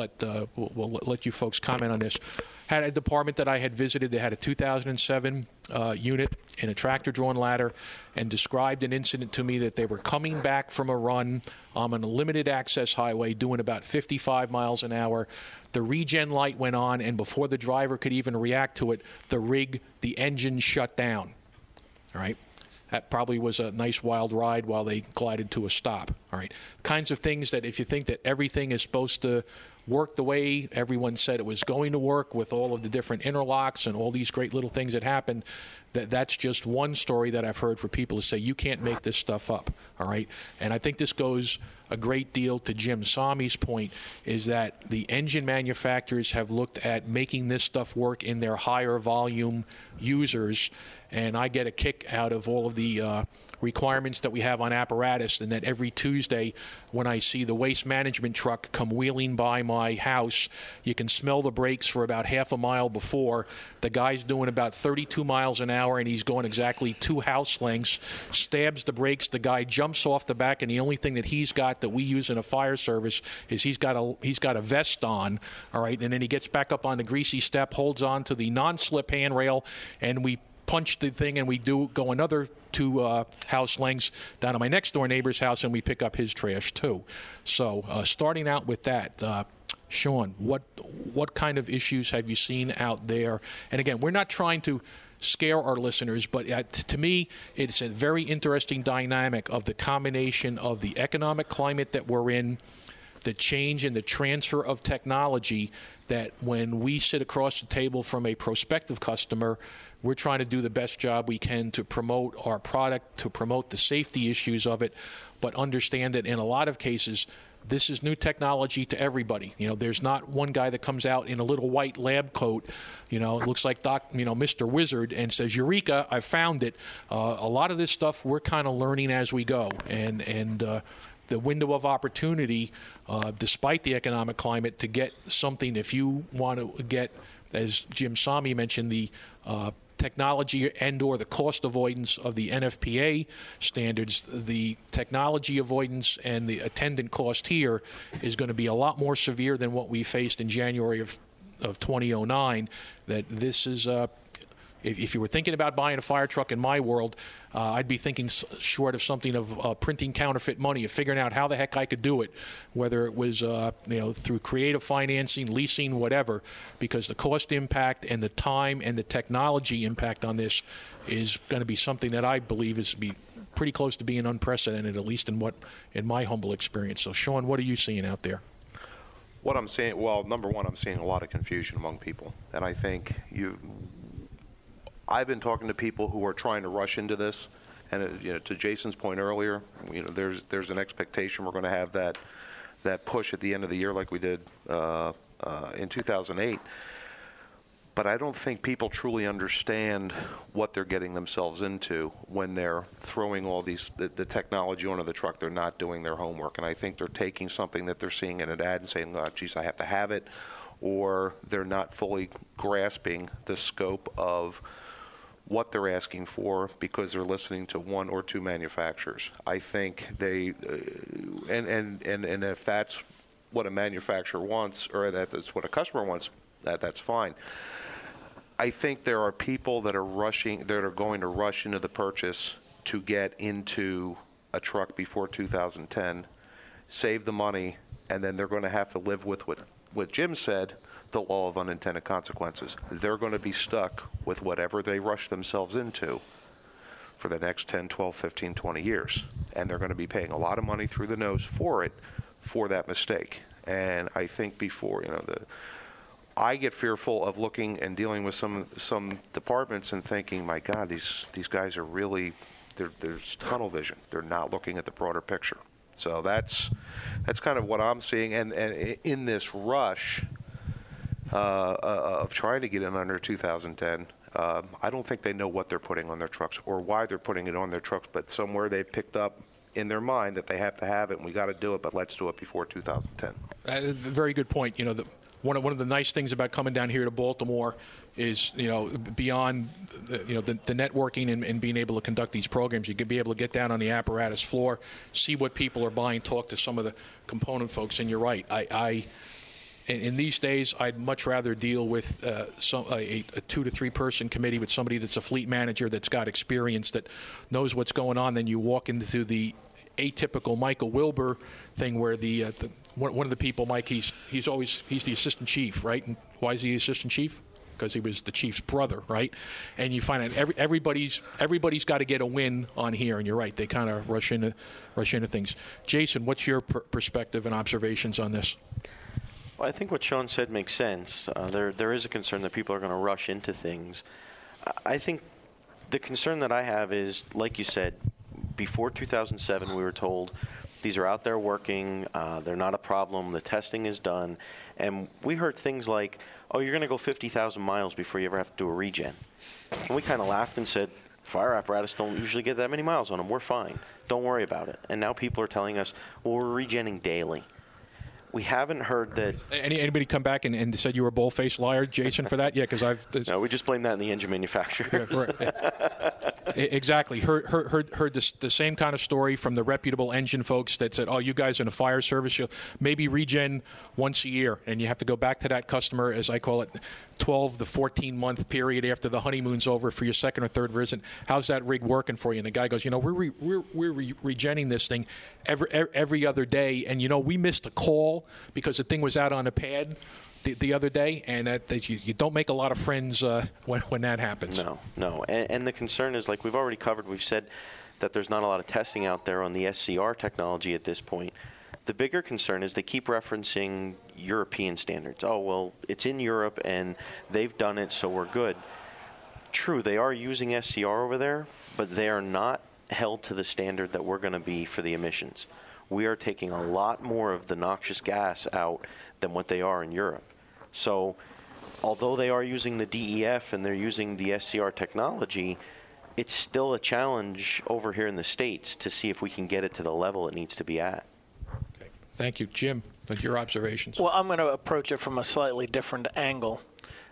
let you folks comment on this, had a department that I had visited. They had a 2007 unit in a tractor-drawn ladder, and described an incident to me that they were coming back from a run on a limited access highway doing about 55 miles an hour. The regen light went on, and before the driver could even react to it, the engine shut down. All right? That probably was a nice wild ride while they glided to a stop. All right? Kinds of things that if you think that everything is supposed to work the way everyone said it was going to work, with all of the different interlocks and all these great little things that happened, that's just one story that I've heard for people to say, you can't make this stuff up. All right? And I think this goes a great deal to Jim Salmi's point, is that the engine manufacturers have looked at making this stuff work in their higher volume users, and I get a kick out of all of the requirements that we have on apparatus, and that every Tuesday when I see the waste management truck come wheeling by my house, you can smell the brakes for about half a mile before. The guy's doing about 32 miles an hour, and he's going exactly 2 house lengths, stabs the brakes, the guy jumps off the back, and the only thing that he's got that we use in a fire service is he's got a vest on, all right, and then he gets back up on the greasy step, holds on to the non-slip handrail, and we punch the thing, and we go another 2 house lengths down to my next door neighbor's house, and we pick up his trash too. So starting out with that, Sean, what kind of issues have you seen out there? And again, we're not trying to scare our listeners, but to me, it's a very interesting dynamic of the combination of the economic climate that we're in, the change in the transfer of technology, that when we sit across the table from a prospective customer, we're trying to do the best job we can to promote our product, to promote the safety issues of it, but understand that in a lot of cases, this is new technology to everybody. There's not one guy that comes out in a little white lab coat, it looks like Mr. Wizard, and says, "Eureka, I found it." A lot of this stuff we're kind of learning as we go, and the window of opportunity, despite the economic climate, to get something, if you want to get, as Jim Salmi mentioned, the technology and or the cost avoidance of the NFPA standards, the technology avoidance and the attendant cost here is going to be a lot more severe than what we faced in January of 2009. That this is, if you were thinking about buying a fire truck in my world, I'd be thinking short of something of printing counterfeit money, of figuring out how the heck I could do it, whether it was through creative financing, leasing, whatever, because the cost impact and the time and the technology impact on this is going to be something that I believe is be pretty close to being unprecedented, at least in my humble experience. So, Sean, what are you seeing out there? What I'm seeing, well, number one, I'm seeing a lot of confusion among people, and I think I've been talking to people who are trying to rush into this, and to Jason's point earlier, there's an expectation we're going to have that push at the end of the year like we did in 2008. But I don't think people truly understand what they're getting themselves into when they're throwing all the technology onto the truck. They're not doing their homework, and I think they're taking something that they're seeing in an ad and saying, "Oh, geez, I have to have it," or they're not fully grasping the scope of what they're asking for because they're listening to one or two manufacturers. I think they, and if that's what a manufacturer wants, or that's what a customer wants, that's fine. I think there are people that are going to rush into the purchase to get into a truck before 2010, save the money, and then they're going to have to live with what Jim said, the law of unintended consequences. They're going to be stuck with whatever they rush themselves into for the next 10, 12, 15, 20 years. And they're going to be paying a lot of money through the nose for that mistake. And I think before, I get fearful of looking and dealing with some departments and thinking, my God, these guys are really, there's tunnel vision. They're not looking at the broader picture. So that's kind of what I'm seeing. And in this rush of trying to get in under 2010, I don't think they know what they're putting on their trucks or why they're putting it on their trucks, but somewhere they've picked up in their mind that they have to have it and we got to do it, but let's do it before 2010. Very good point. One of the nice things about coming down here to Baltimore is, beyond the networking and being able to conduct these programs, you could be able to get down on the apparatus floor, see what people are buying, talk to some of the component folks. And you're right. In these days, I'd much rather deal with a 2 to 3 person committee with somebody that's a fleet manager that's got experience, that knows what's going on, than you walk into the atypical Michael Wilbur thing where one of the people, Mike, he's the assistant chief, right? And why is he the assistant chief? Because he was the chief's brother, right? And you find out everybody's got to get a win on here, and you're right, they kind of rush into things. Jason, what's your perspective and observations on this? Well, I think what Sean said makes sense. There is a concern that people are going to rush into things. I think the concern that I have is, like you said, before 2007, we were told these are out there working, they're not a problem, the testing is done, and we heard things like, oh, you're going to go 50,000 miles before you ever have to do a regen. And we kind of laughed and said, fire apparatus don't usually get that many miles on them, we're fine, don't worry about it. And now people are telling us, well, we're regenning daily. We haven't heard that. Anybody come back and said you were a bull-faced liar, Jason, for that? Yeah, because No, we just blame that on the engine manufacturers. Yeah, right. Exactly. Heard the same kind of story from the reputable engine folks that said, oh, you guys in the fire service, you'll maybe regen once a year, and you have to go back to that customer, as I call it, 12 to 14-month period after the honeymoon's over for your second or third visit. How's that rig working for you? And the guy goes, we're regenning this thing every other day, and we missed a call because the thing was out on a pad the other day, and that you don't make a lot of friends when that happens. No. And the concern is, like we've already covered, we've said that there's not a lot of testing out there on the SCR technology at this point. The bigger concern is they keep referencing European standards. Oh, well, it's in Europe, and they've done it, so we're good. True, they are using SCR over there, but they are not held to the standard that we're going to be for the emissions. We are taking a lot more of the noxious gas out than what they are in Europe. So although they are using the DEF and they're using the SCR technology, it's still a challenge over here in the States to see if we can get it to the level it needs to be at. Okay. Thank you. Jim, your observations. Well, I'm going to approach it from a slightly different angle.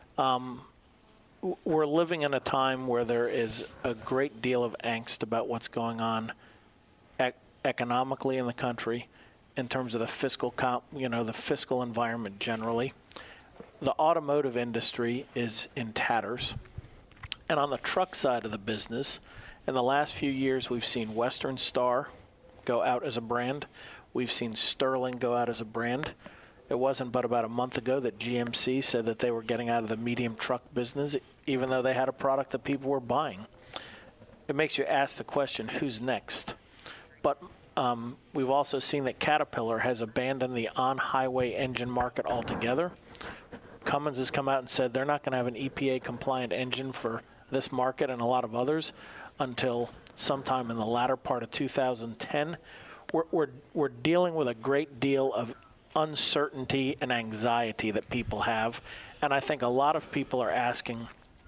We're living in a time where there is a great deal of angst about what's going on economically in the country, in terms of the fiscal, the fiscal environment generally. The automotive industry is in tatters. And on the truck side of the business, in the last few years, we've seen Western Star go out as a brand. We've seen Sterling go out as a brand. It wasn't but about a month ago that GMC said that they were getting out of the medium truck business, even though they had a product that people were buying. It makes you ask the question, who's next? But we've also seen that Caterpillar has abandoned the on-highway engine market altogether. Cummins has come out and said they're not going to have an EPA-compliant engine for this market and a lot of others until sometime in the latter part of 2010. We're dealing with a great deal of uncertainty and anxiety that people have, and I think a lot of people are asking,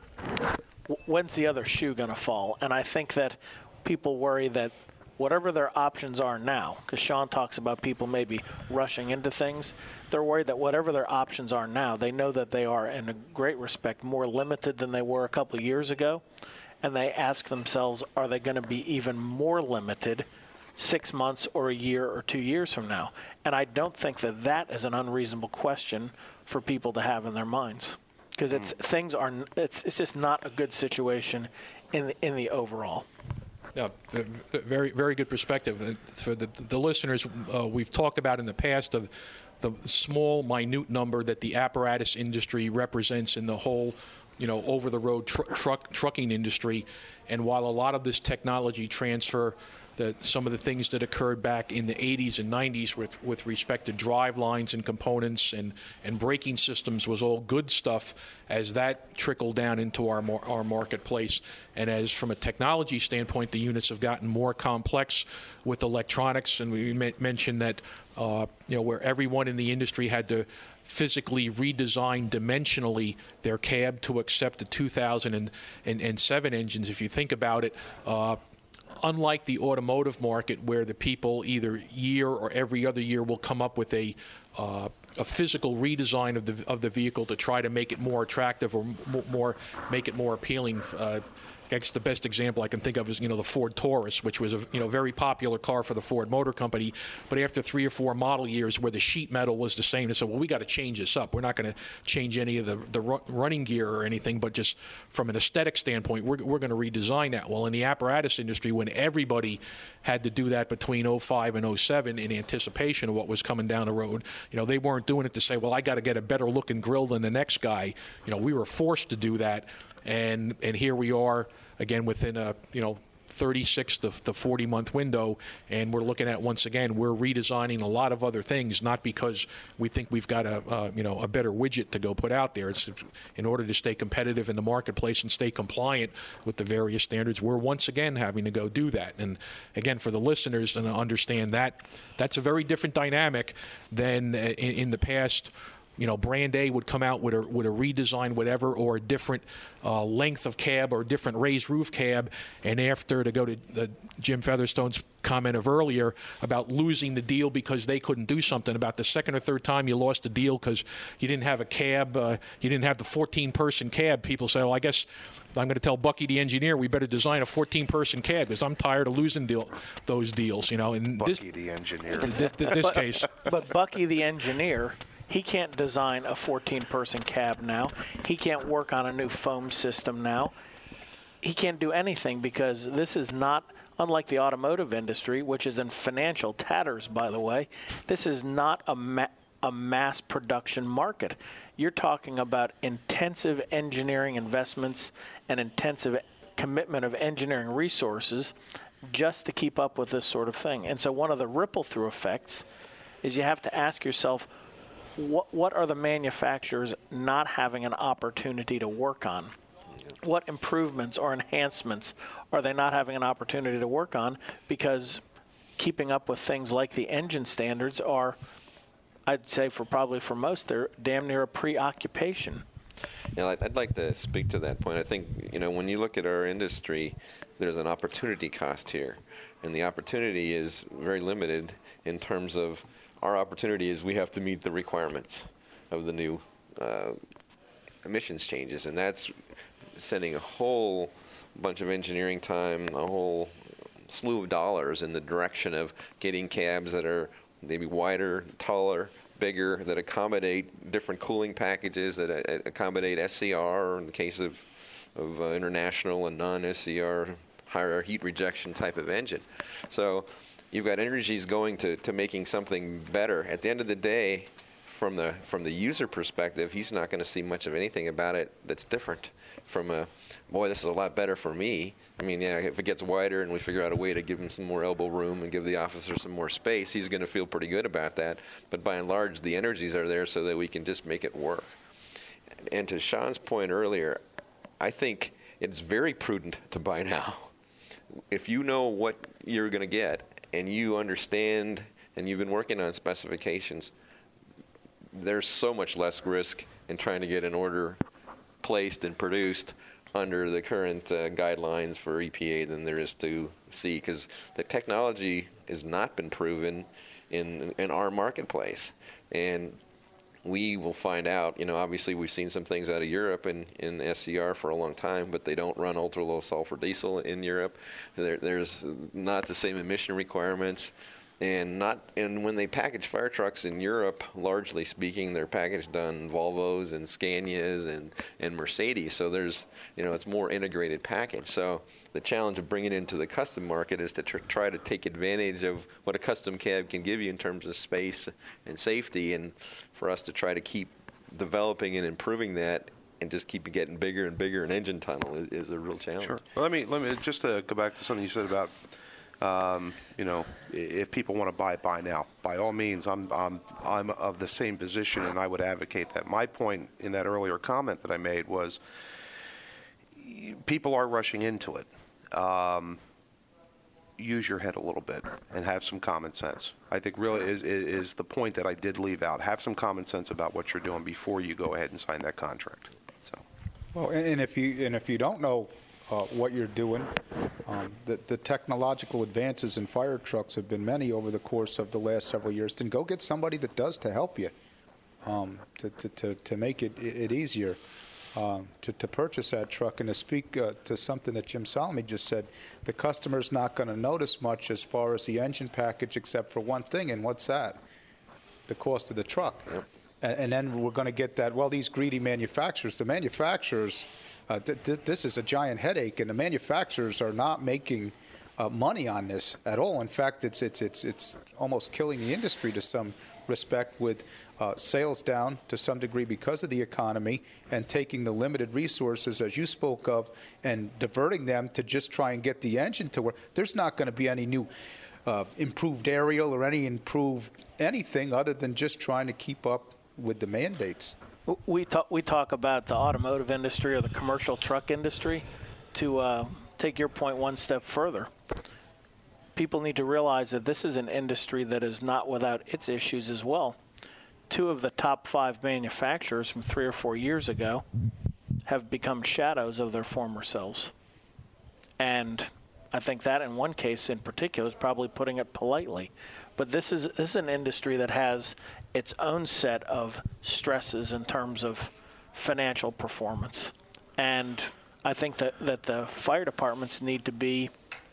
when's the other shoe going to fall? And I think that people worry that whatever their options are now, because Sean talks about people maybe rushing into things, they're worried that whatever their options are now, they know that they are, in a great respect, more limited than they were a couple of years ago, and they ask themselves, are they going to be even more limited 6 months or a year or 2 years from now? And I don't think that that is an unreasonable question for people to have in their minds, because it's just not a good situation in the overall. Yeah, very, very good perspective. For the listeners, we've talked about in the past of the small, minute number that the apparatus industry represents in the whole, over-the-road trucking industry. And while a lot of this technology transfer, some of the things that occurred back in the 80s and 90s with respect to drive lines and components and braking systems was all good stuff, as that trickled down into our marketplace. And as from a technology standpoint, the units have gotten more complex with electronics. And we mentioned that where everyone in the industry had to physically redesign dimensionally their cab to accept the 2007 engines. If you think about it, unlike the automotive market, where the people either year or every other year will come up with a physical redesign of the vehicle to try to make it more attractive or make it more appealing. I guess the best example I can think of is, the Ford Taurus, which was a very popular car for the Ford Motor Company. But after 3 or 4 model years where the sheet metal was the same, they said, well, we got to change this up. We're not going to change any of the running gear or anything, but just from an aesthetic standpoint, we're going to redesign that. Well, in the apparatus industry, when everybody had to do that between 05 and 07 in anticipation of what was coming down the road, they weren't doing it to say, well, I got to get a better looking grill than the next guy. We were forced to do that. And here we are again within a 36 to 40 month window, and we're looking at, once again, we're redesigning a lot of other things, not because we think we've got a better widget to go put out there. It's in order to stay competitive in the marketplace and stay compliant with the various standards. We're once again having to go do that. And again, for the listeners to understand that's a very different dynamic than in the past. Brand A would come out with a redesign, whatever, or a different length of cab or a different raised roof cab. And after, to go to Jim Featherstone's comment of earlier about losing the deal because they couldn't do something, about the second or third time you lost a deal because you didn't have a cab, you didn't have the 14-person cab, people say, well, I guess I'm going to tell Bucky the engineer we better design a 14-person cab because I'm tired of losing those deals. In Bucky the engineer. This case. But Bucky the engineer, he can't design a 14-person cab now. He can't work on a new foam system now. He can't do anything because this is not, unlike the automotive industry, which is in financial tatters, by the way, this is not a mass production market. You're talking about intensive engineering investments and intensive commitment of engineering resources just to keep up with this sort of thing. And so one of the ripple through effects is you have to ask yourself, what are the manufacturers not having an opportunity to work on? What improvements or enhancements are they not having an opportunity to work on? Because keeping up with things like the engine standards are, I'd say probably for most, they're damn near a preoccupation. Yeah, I'd like to speak to that point. I think, when you look at our industry, there's an opportunity cost here. And the opportunity is very limited in terms of our opportunity is we have to meet the requirements of the new emissions changes. And that's sending a whole bunch of engineering time, a whole slew of dollars in the direction of getting cabs that are maybe wider, taller, bigger, that accommodate different cooling packages, that accommodate SCR, or in the case of international and non-SCR, higher heat rejection type of engine. So you've got energies going to making something better. At the end of the day, from the user perspective, he's not going to see much of anything about it that's different from this is a lot better for me. I mean, yeah, if it gets wider and we figure out a way to give him some more elbow room and give the officer some more space, he's going to feel pretty good about that. But by and large, the energies are there so that we can just make it work. And to Sean's point earlier, I think it's very prudent to buy now. If you know what you're going to get and you understand and you've been working on specifications, there's so much less risk in trying to get an order placed and produced under the current guidelines for EPA than there is to see, because the technology has not been proven in our marketplace. And we will find out, obviously we've seen some things out of Europe in SCR for a long time, but they don't run ultra-low sulfur diesel in Europe. There's not the same emission requirements. And when they package fire trucks in Europe, largely speaking, they're packaged on Volvos and Scanias and Mercedes. So there's, it's more integrated package. So the challenge of bringing it into the custom market is to try to take advantage of what a custom cab can give you in terms of space and safety, and for us to try to keep developing and improving that and just keep it getting bigger and bigger. An engine tunnel is a real challenge. Sure. Well, let me just go back to something you said about. If people want to buy now, by all means, I'm of the same position, and I would advocate that. My point in that earlier comment that I made was people are rushing into it. Use your head a little bit and have some common sense. I think really is the point that I did leave out. Have some common sense about what you're doing before you go ahead and sign that contract. So. Well, and if you don't know what you're doing, the technological advances in fire trucks have been many over the course of the last several years. Then go get somebody that does to help you, to make it easier to purchase that truck. And to speak to something that Jim Salmi just said, the customer's not going to notice much as far as the engine package, except for one thing, and what's that? The cost of the truck. Yep. And then we're going to get that. Well, these greedy manufacturers, this is a giant headache, and the manufacturers are not making money on this at all. In fact, it's almost killing the industry to some respect, with sales down to some degree because of the economy, and taking the limited resources, as you spoke of, and diverting them to just try and get the engine to work. There's not going to be any new improved aerial or any improved anything other than just trying to keep up with the mandates. We talk about the automotive industry or the commercial truck industry. To take your point one step further, people need to realize that this is an industry that is not without its issues as well. 2 of the top 5 manufacturers from 3 or 4 years ago have become shadows of their former selves. And I think that in one case in particular is probably putting it politely. But this is an industry that has its own set of stresses in terms of financial performance. And I think that the fire departments need to be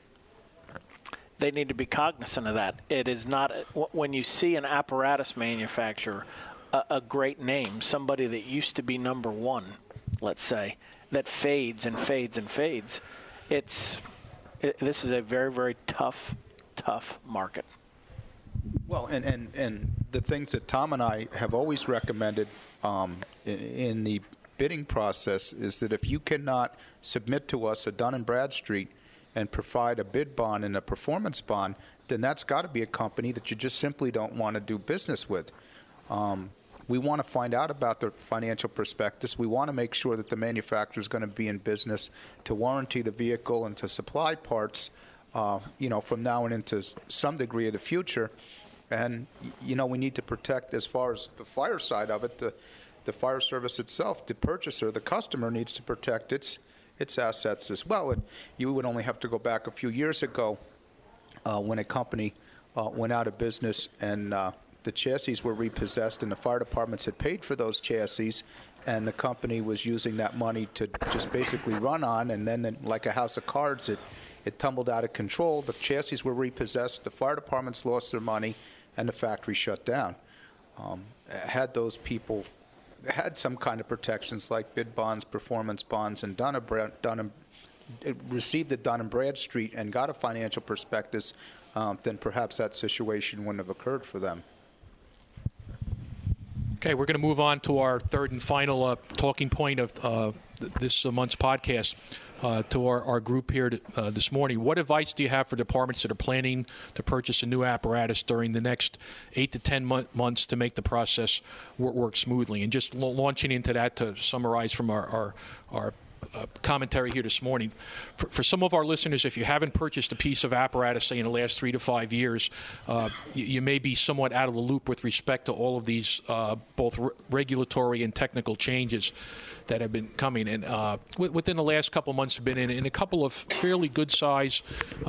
cognizant of that. It is not, when you see an apparatus manufacturer, a great name, somebody that used to be number one, let's say, that fades and fades and fades, this is a very, very tough market. Well, and the things that Tom and I have always recommended in the bidding process is that if you cannot submit to us a Dun & Bradstreet and provide a bid bond and a performance bond, then that's got to be a company that you just simply don't want to do business with. We want to find out about their financial prospectus. We want to make sure that the manufacturer is going to be in business to warranty the vehicle and to supply parts, from now and into some degree of the future. And, we need to protect, as far as the fire side of it, the fire service itself, the purchaser, the customer needs to protect its assets as well. And you would only have to go back a few years ago when a company went out of business and the chassis were repossessed and the fire departments had paid for those chassis, and the company was using that money to just basically run on, and then like a house of cards, it tumbled out of control. The chassis were repossessed, the fire departments lost their money, and the factory shut down. Had those people had some kind of protections like bid bonds, performance bonds, and received the Dun & Bradstreet and got a financial prospectus, then perhaps that situation wouldn't have occurred for them. Okay, we're going to move on to our third and final talking point of this month's podcast. To our group here this morning. What advice do you have for departments that are planning to purchase a new apparatus during the next 8 to 10 months to make the process work smoothly? And just launching into that to summarize from our commentary here this morning. For some of our listeners, if you haven't purchased a piece of apparatus, say in the last 3 to 5 years, you may be somewhat out of the loop with respect to all of these both regulatory and technical changes that have been coming. And within the last couple of months, I've been in a couple of fairly good-size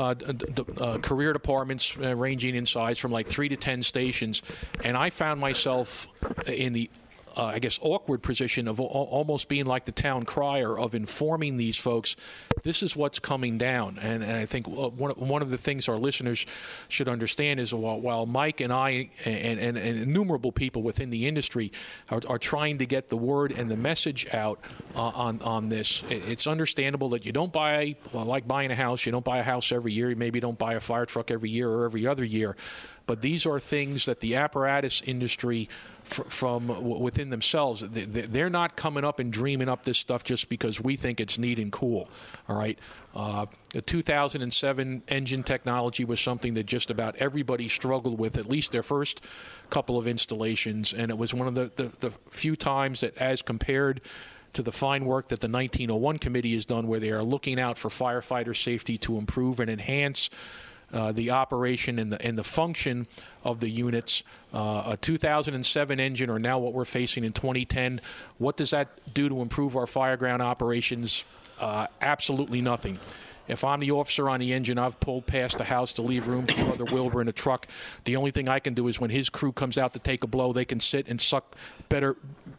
career departments ranging in size from like 3 to 10 stations. And I found myself in the awkward position of almost being like the town crier of informing these folks, this is what's coming down. And I think one of the things our listeners should understand is while Mike and I and innumerable people within the industry are trying to get the word and the message out on this, it's understandable that you don't buy, like buying a house, you don't buy a house every year, you maybe don't buy a fire truck every year or every other year. But these are things that the apparatus industry, from within themselves, they're not coming up and dreaming up this stuff just because we think it's neat and cool. All right. The 2007 engine technology was something that just about everybody struggled with, at least their first couple of installations. And it was one of the few times that, as compared to the fine work that the 1901 committee has done, where they are looking out for firefighter safety to improve and enhance the operation and the function of the units. A 2007 engine, or now what we're facing in 2010, what does that do to improve our fireground operations? Absolutely nothing. If I'm the officer on the engine, I've pulled past the house to leave room for Brother Wilbur in a truck. The only thing I can do is when his crew comes out to take a blow, they can sit and suck better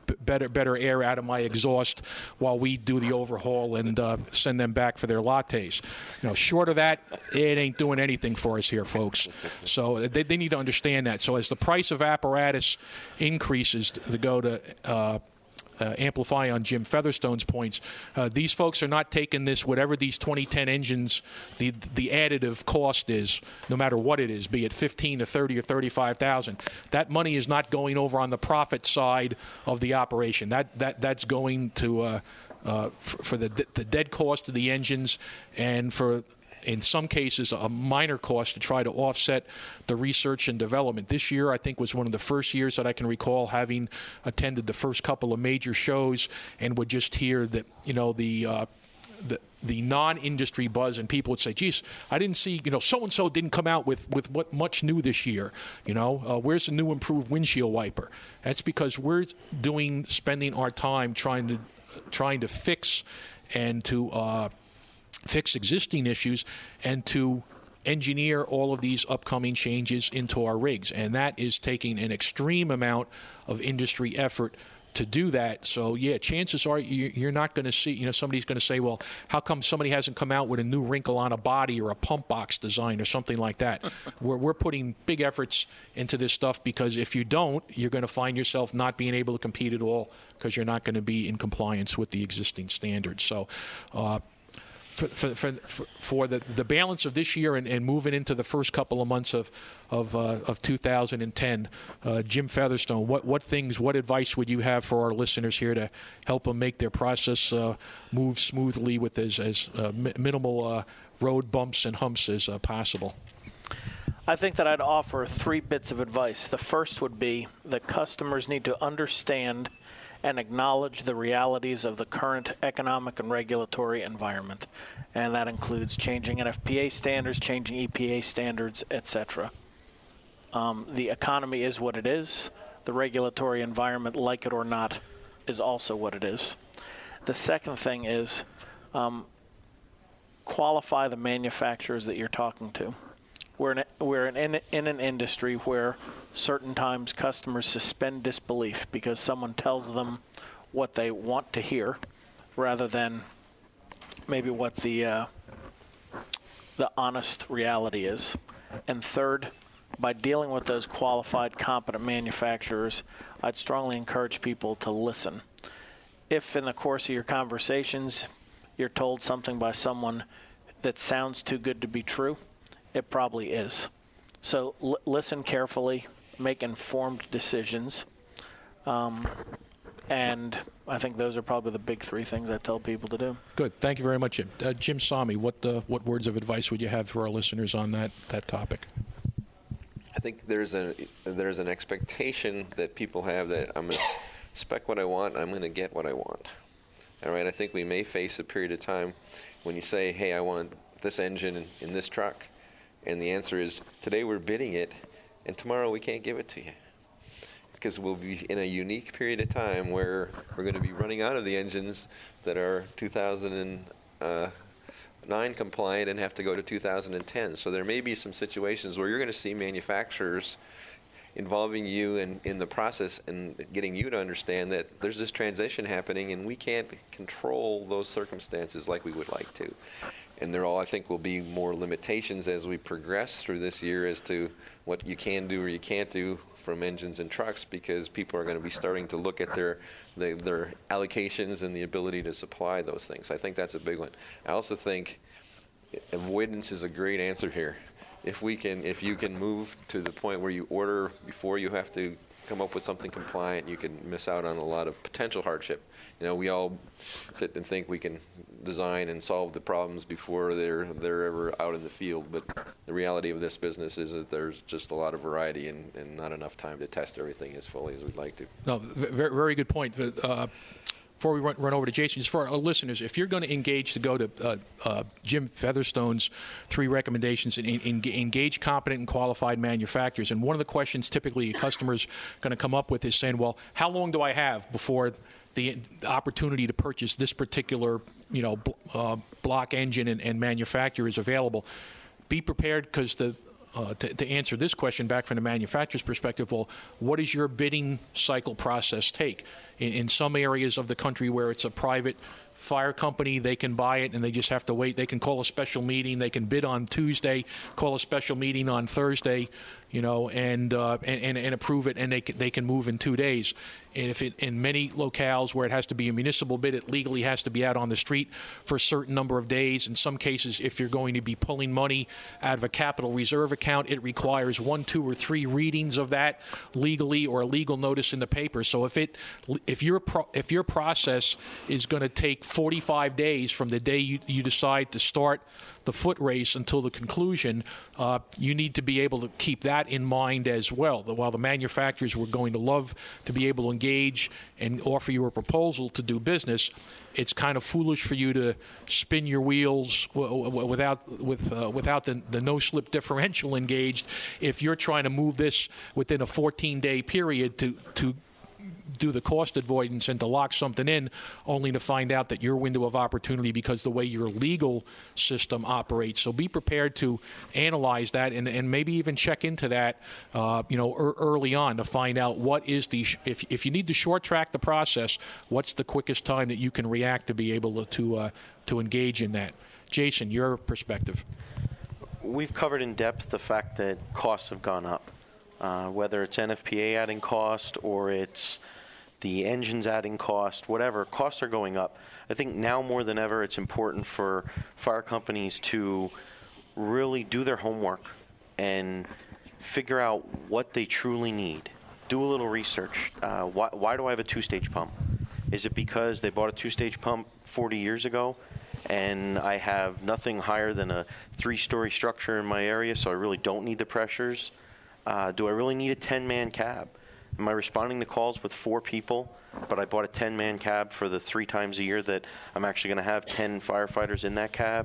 air out of my exhaust while we do the overhaul and send them back for their lattes. Short of that, it ain't doing anything for us here, folks. So they need to understand that. So as the price of apparatus increases to go to amplify on Jim Featherstone's points, these folks are not taking this, whatever these 2010 engines, the additive cost is, no matter what it is, be it 15 to 30 or 35,000. That money is not going over on the profit side of the operation. That's going to for the dead cost of the engines, and for, in some cases, a minor cost to try to offset the research and development. This year, I think, was one of the first years that I can recall having attended the first couple of major shows and would just hear that, the non-industry buzz, and people would say, geez, I didn't see, so-and-so didn't come out with what much new this year. Where's the new improved windshield wiper? That's because we're spending our time trying to fix and to fix existing issues and to engineer all of these upcoming changes into our rigs. And that is taking an extreme amount of industry effort to do that. So, yeah, chances are you're not going to see, somebody's going to say, well, how come somebody hasn't come out with a new wrinkle on a body or a pump box design or something like that? We're putting big efforts into this stuff, because if you don't, you're going to find yourself not being able to compete at all, because you're not going to be in compliance with the existing standards. So, for the balance of this year and moving into the first couple of months of 2010, Jim Featherstone, what advice would you have for our listeners here to help them make their process move smoothly with as minimal road bumps and humps as possible? I think that I'd offer 3 bits of advice. The first would be that customers need to understand and acknowledge the realities of the current economic and regulatory environment. And that includes changing NFPA standards, changing EPA standards, etc. The economy is what it is. The regulatory environment, like it or not, is also what it is. The second thing is qualify the manufacturers that you're talking to. We're in an industry where certain times customers suspend disbelief because someone tells them what they want to hear rather than maybe what the honest reality is. And third, by dealing with those qualified, competent manufacturers, I'd strongly encourage people to listen. If in the course of your conversations you're told something by someone that sounds too good to be true, it probably is. So listen carefully, make informed decisions, and I think those are probably the big 3 things I tell people to do. Good. Thank you very much, Jim. Jim Salmi, what words of advice would you have for our listeners on that topic? I think there's an expectation that people have that I'm going to spec what I want, and I'm going to get what I want. All right. I think we may face a period of time when you say, "Hey, I want this engine in this truck," and the answer is, today we're bidding it, and tomorrow we can't give it to you. Because we'll be in a unique period of time where we're going to be running out of the engines that are 2009 compliant and have to go to 2010. So there may be some situations where you're going to see manufacturers involving you in the process and getting you to understand that there's this transition happening and we can't control those circumstances like we would like to. And there I think will be more limitations as we progress through this year as to what you can do or you can't do from engines and trucks, because people are going to be starting to look at their allocations and the ability to supply those things. I think that's a big one. I also think avoidance is a great answer here. If you can move to the point where you order before you have to come up with something compliant, you can miss out on a lot of potential hardship. We all sit and think we can design and solve the problems before they're ever out in the field, but the reality of this business is that there's just a lot of variety and not enough time to test everything as fully as we'd like to. No, very, very good point. Before we run over to Jason, just for our listeners, if you're going to engage to go to Jim Featherstone's 3 recommendations, and engage competent and qualified manufacturers, and one of the questions typically a customer's going to come up with is saying, well, how long do I have before the opportunity to purchase this particular block engine and manufacturer is available? Be prepared, because to answer this question back from the manufacturer's perspective, well, what does your bidding cycle process take? In some areas of the country where it's a private fire company, they can buy it and they just have to wait. They can call a special meeting. They can bid on Tuesday, call a special meeting on Thursday, and approve it, and they can move in 2 days. And if in many locales where it has to be a municipal bid, it legally has to be out on the street for a certain number of days. In some cases, if you're going to be pulling money out of a capital reserve account, it requires 1, 2, or 3 readings of that legally, or a legal notice in the paper. So if your process is going to take 45 days from the day you decide to start the foot race until the conclusion, you need to be able to keep that in mind as well. While the manufacturers were going to love to be able to engage and offer you a proposal to do business, it's kind of foolish for you to spin your wheels without the no-slip differential engaged if you're trying to move this within a 14-day period to do the cost avoidance and to lock something in, only to find out that your window of opportunity, because the way your legal system operates. So be prepared to analyze that and maybe even check into that early on to find out what is if you need to short track the process, what's the quickest time that you can react to be able to engage in that. Jason, your perspective. We've covered in depth the fact that costs have gone up. Whether it's NFPA adding cost or it's the engine's adding cost, whatever, costs are going up. I think now more than ever it's important for fire companies to really do their homework and figure out what they truly need. Do a little research. Why do I have a two-stage pump? Is it because they bought a two-stage pump 40 years ago and I have nothing higher than a 3-story structure in my area, so I really don't need the pressures? Do I really need a 10-man cab? Am I responding to calls with 4 people, but I bought a 10-man cab for the 3 times a year that I'm actually going to have 10 firefighters in that cab?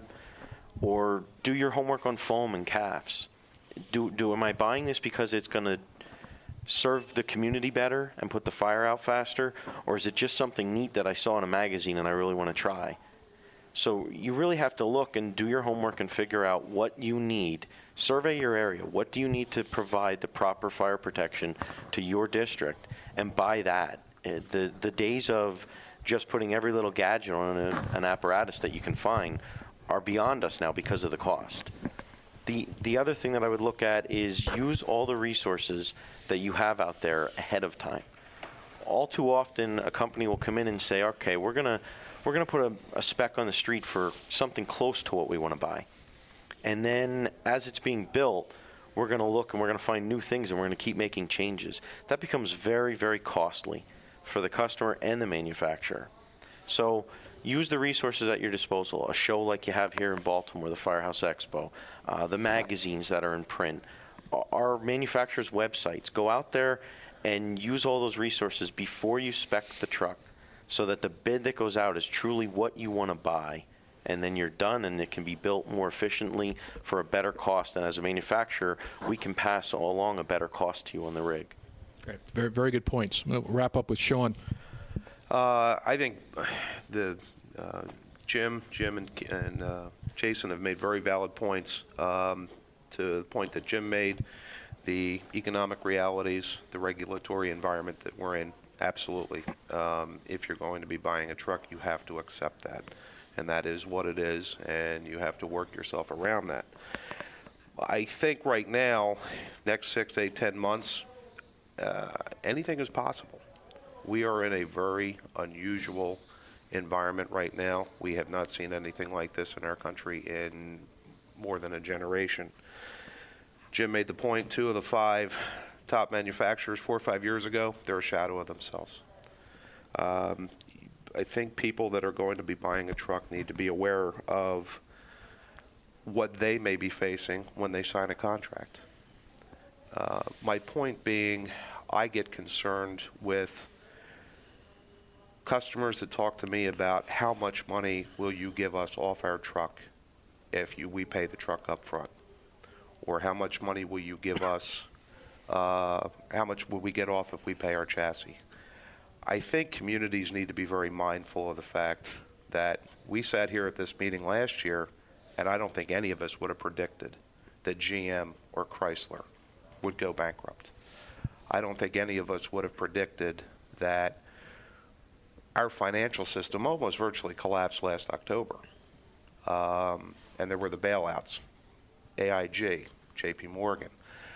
Or do your homework on foam and CAFs. Am I buying this because it's going to serve the community better and put the fire out faster? Or is it just something neat that I saw in a magazine and I really want to try? So you really have to look and do your homework and figure out what you need. Survey your area. What do you need to provide the proper fire protection to your district? And buy that. The days of just putting every little gadget on an apparatus that you can find are beyond us now because of the cost. The other thing that I would look at is use all the resources that you have out there ahead of time. All too often, a company will come in and say, okay, we're gonna put a spec on the street for something close to what we want to buy. And then as it's being built, we're going to look and we're going to find new things and we're going to keep making changes. That becomes very, very costly for the customer and the manufacturer. So use the resources at your disposal. A show like you have here in Baltimore, the Firehouse Expo, the magazines that are in print, our manufacturers' websites. Go out there and use all those resources before you spec the truck so that the bid that goes out is truly what you want to buy. And then you're done and it can be built more efficiently for a better cost. And as a manufacturer, we can pass along a better cost to you on the rig. Great. Very, very good points. I'm going to wrap up with Sean. I think the Jim and Jason have made very valid points. To the point that Jim made, the economic realities, the regulatory environment that we're in, absolutely. If you're going to be buying a truck, you have to accept that. And that is what it is, and you have to work yourself around that. I think right now, next 6, 8, 10 months, anything is possible. We are in a very unusual environment right now. We have not seen anything like this in our country in more than a generation. Jim made the point, 2 of the 5 top manufacturers 4 or 5 years ago, they're a shadow of themselves. I think people that are going to be buying a truck need to be aware of what they may be facing when they sign a contract. My point being, I get concerned with customers that talk to me about how much money will you give us off our truck if we pay the truck up front, or how much money will you give us, how much will we get off if we pay our chassis. I think communities need to be very mindful of the fact that we sat here at this meeting last year, and I don't think any of us would have predicted that GM or Chrysler would go bankrupt. I don't think any of us would have predicted that our financial system almost virtually collapsed last October. And there were the bailouts, AIG, JP Morgan.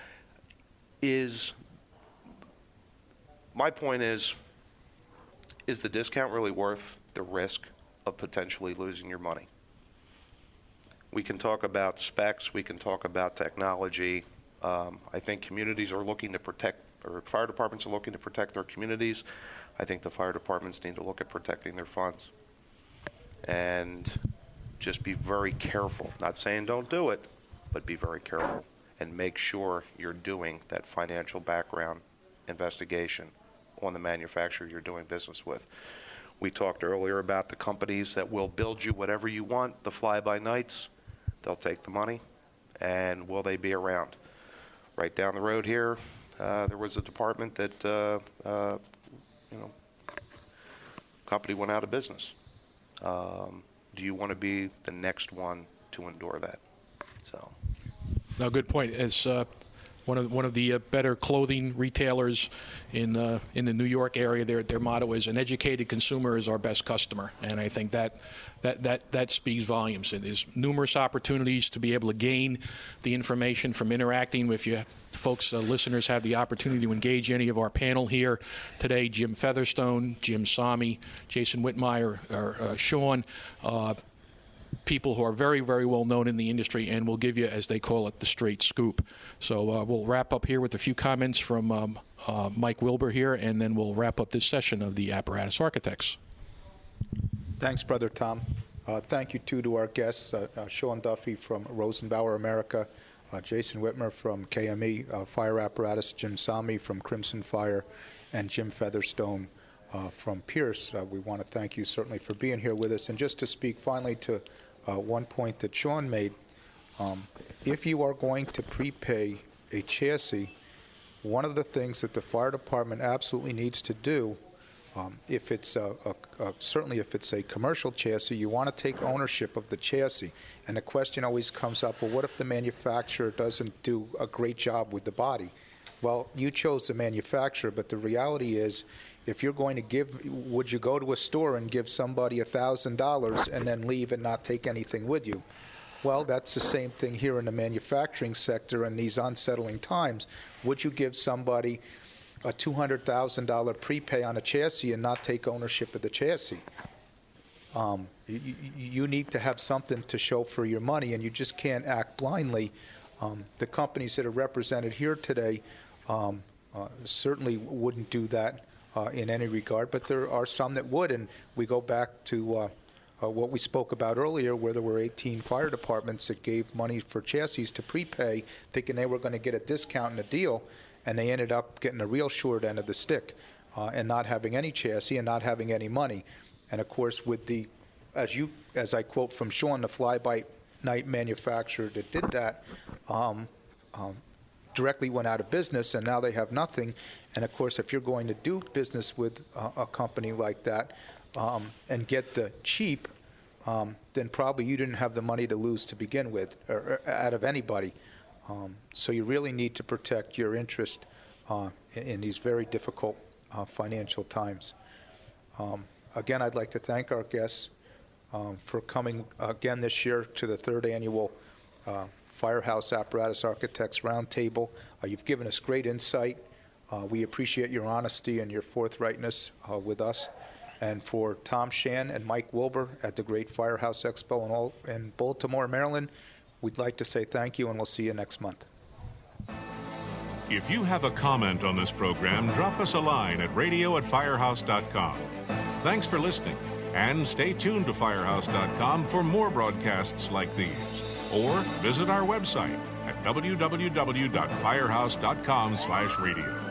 My point is the discount really worth the risk of potentially losing your money? We can talk about specs, we can talk about technology. I think communities are looking to protect, or fire departments are looking to protect their communities. I think the fire departments need to look at protecting their funds. And just be very careful. Not saying don't do it, but be very careful and make sure you're doing that financial background investigation on the manufacturer you're doing business with. We talked earlier about the companies that will build you whatever you want, the fly-by-nights. They'll take the money, and will they be around? Right down the road here, there was a department that, company went out of business. Do you want to be the next one to endure that? So. No, good point. As one one of the better clothing retailers in the New York area. Their motto is, "An educated consumer is our best customer," and I think that speaks volumes. And there's numerous opportunities to be able to gain the information from interacting with you. Folks, listeners have the opportunity to engage any of our panel here today: Jim Featherstone, Jim Salmi, Jason Whitmire, or Sean. People who are very, very well known in the industry, and will give you, as they call it, the straight scoop. So we'll wrap up here with a few comments from Mike Wilbur here, and then we'll wrap up this session of the Apparatus Architects. Thanks, Brother Tom. Thank you, too, to our guests, Sean Duffy from Rosenbauer America, Jason Whitmer from KME Fire Apparatus, Jim Salmi from Crimson Fire, and Jim Featherstone from Pierce. We want to thank you certainly for being here with us. And just to speak finally to one point that Sean made, if you are going to prepay a chassis, one of the things that the fire department absolutely needs to do, if it's certainly if it's a commercial chassis, you want to take ownership of the chassis. And the question always comes up, well, what if the manufacturer doesn't do a great job with the body? Well, you chose the manufacturer, but the reality is, if you're going to give, would you go to a store and give somebody $1,000 and then leave and not take anything with you? Well, that's the same thing here in the manufacturing sector in these unsettling times. Would you give somebody a $200,000 prepay on a chassis and not take ownership of the chassis? You need to have something to show for your money, and you just can't act blindly. The companies that are represented here today certainly wouldn't do that in any regard, but there are some that would, and we go back to what we spoke about earlier, where there were 18 fire departments that gave money for chassis to prepay, thinking they were going to get a discount and a deal, and they ended up getting a real short end of the stick and not having any chassis and not having any money. And of course, with the, as I quote from Sean, the fly-by-night manufacturer that did that, directly went out of business, and now they have nothing. And of course, if you're going to do business with a company like that and get the cheap, then probably you didn't have the money to lose to begin with, or out of anybody. So you really need to protect your interest in these very difficult financial times. Again, I'd like to thank our guests for coming again this year to the third annual Firehouse Apparatus Architects Roundtable. You've given us great insight. We appreciate your honesty and your forthrightness with us. And for Tom Shan and Mike Wilbur at the Great Firehouse Expo in Baltimore, Maryland, we'd like to say thank you, and we'll see you next month. If you have a comment on this program, drop us a line at radio@firehouse.com. Thanks for listening, and stay tuned to firehouse.com for more broadcasts like these. Or visit our website at www.firehouse.com/radio.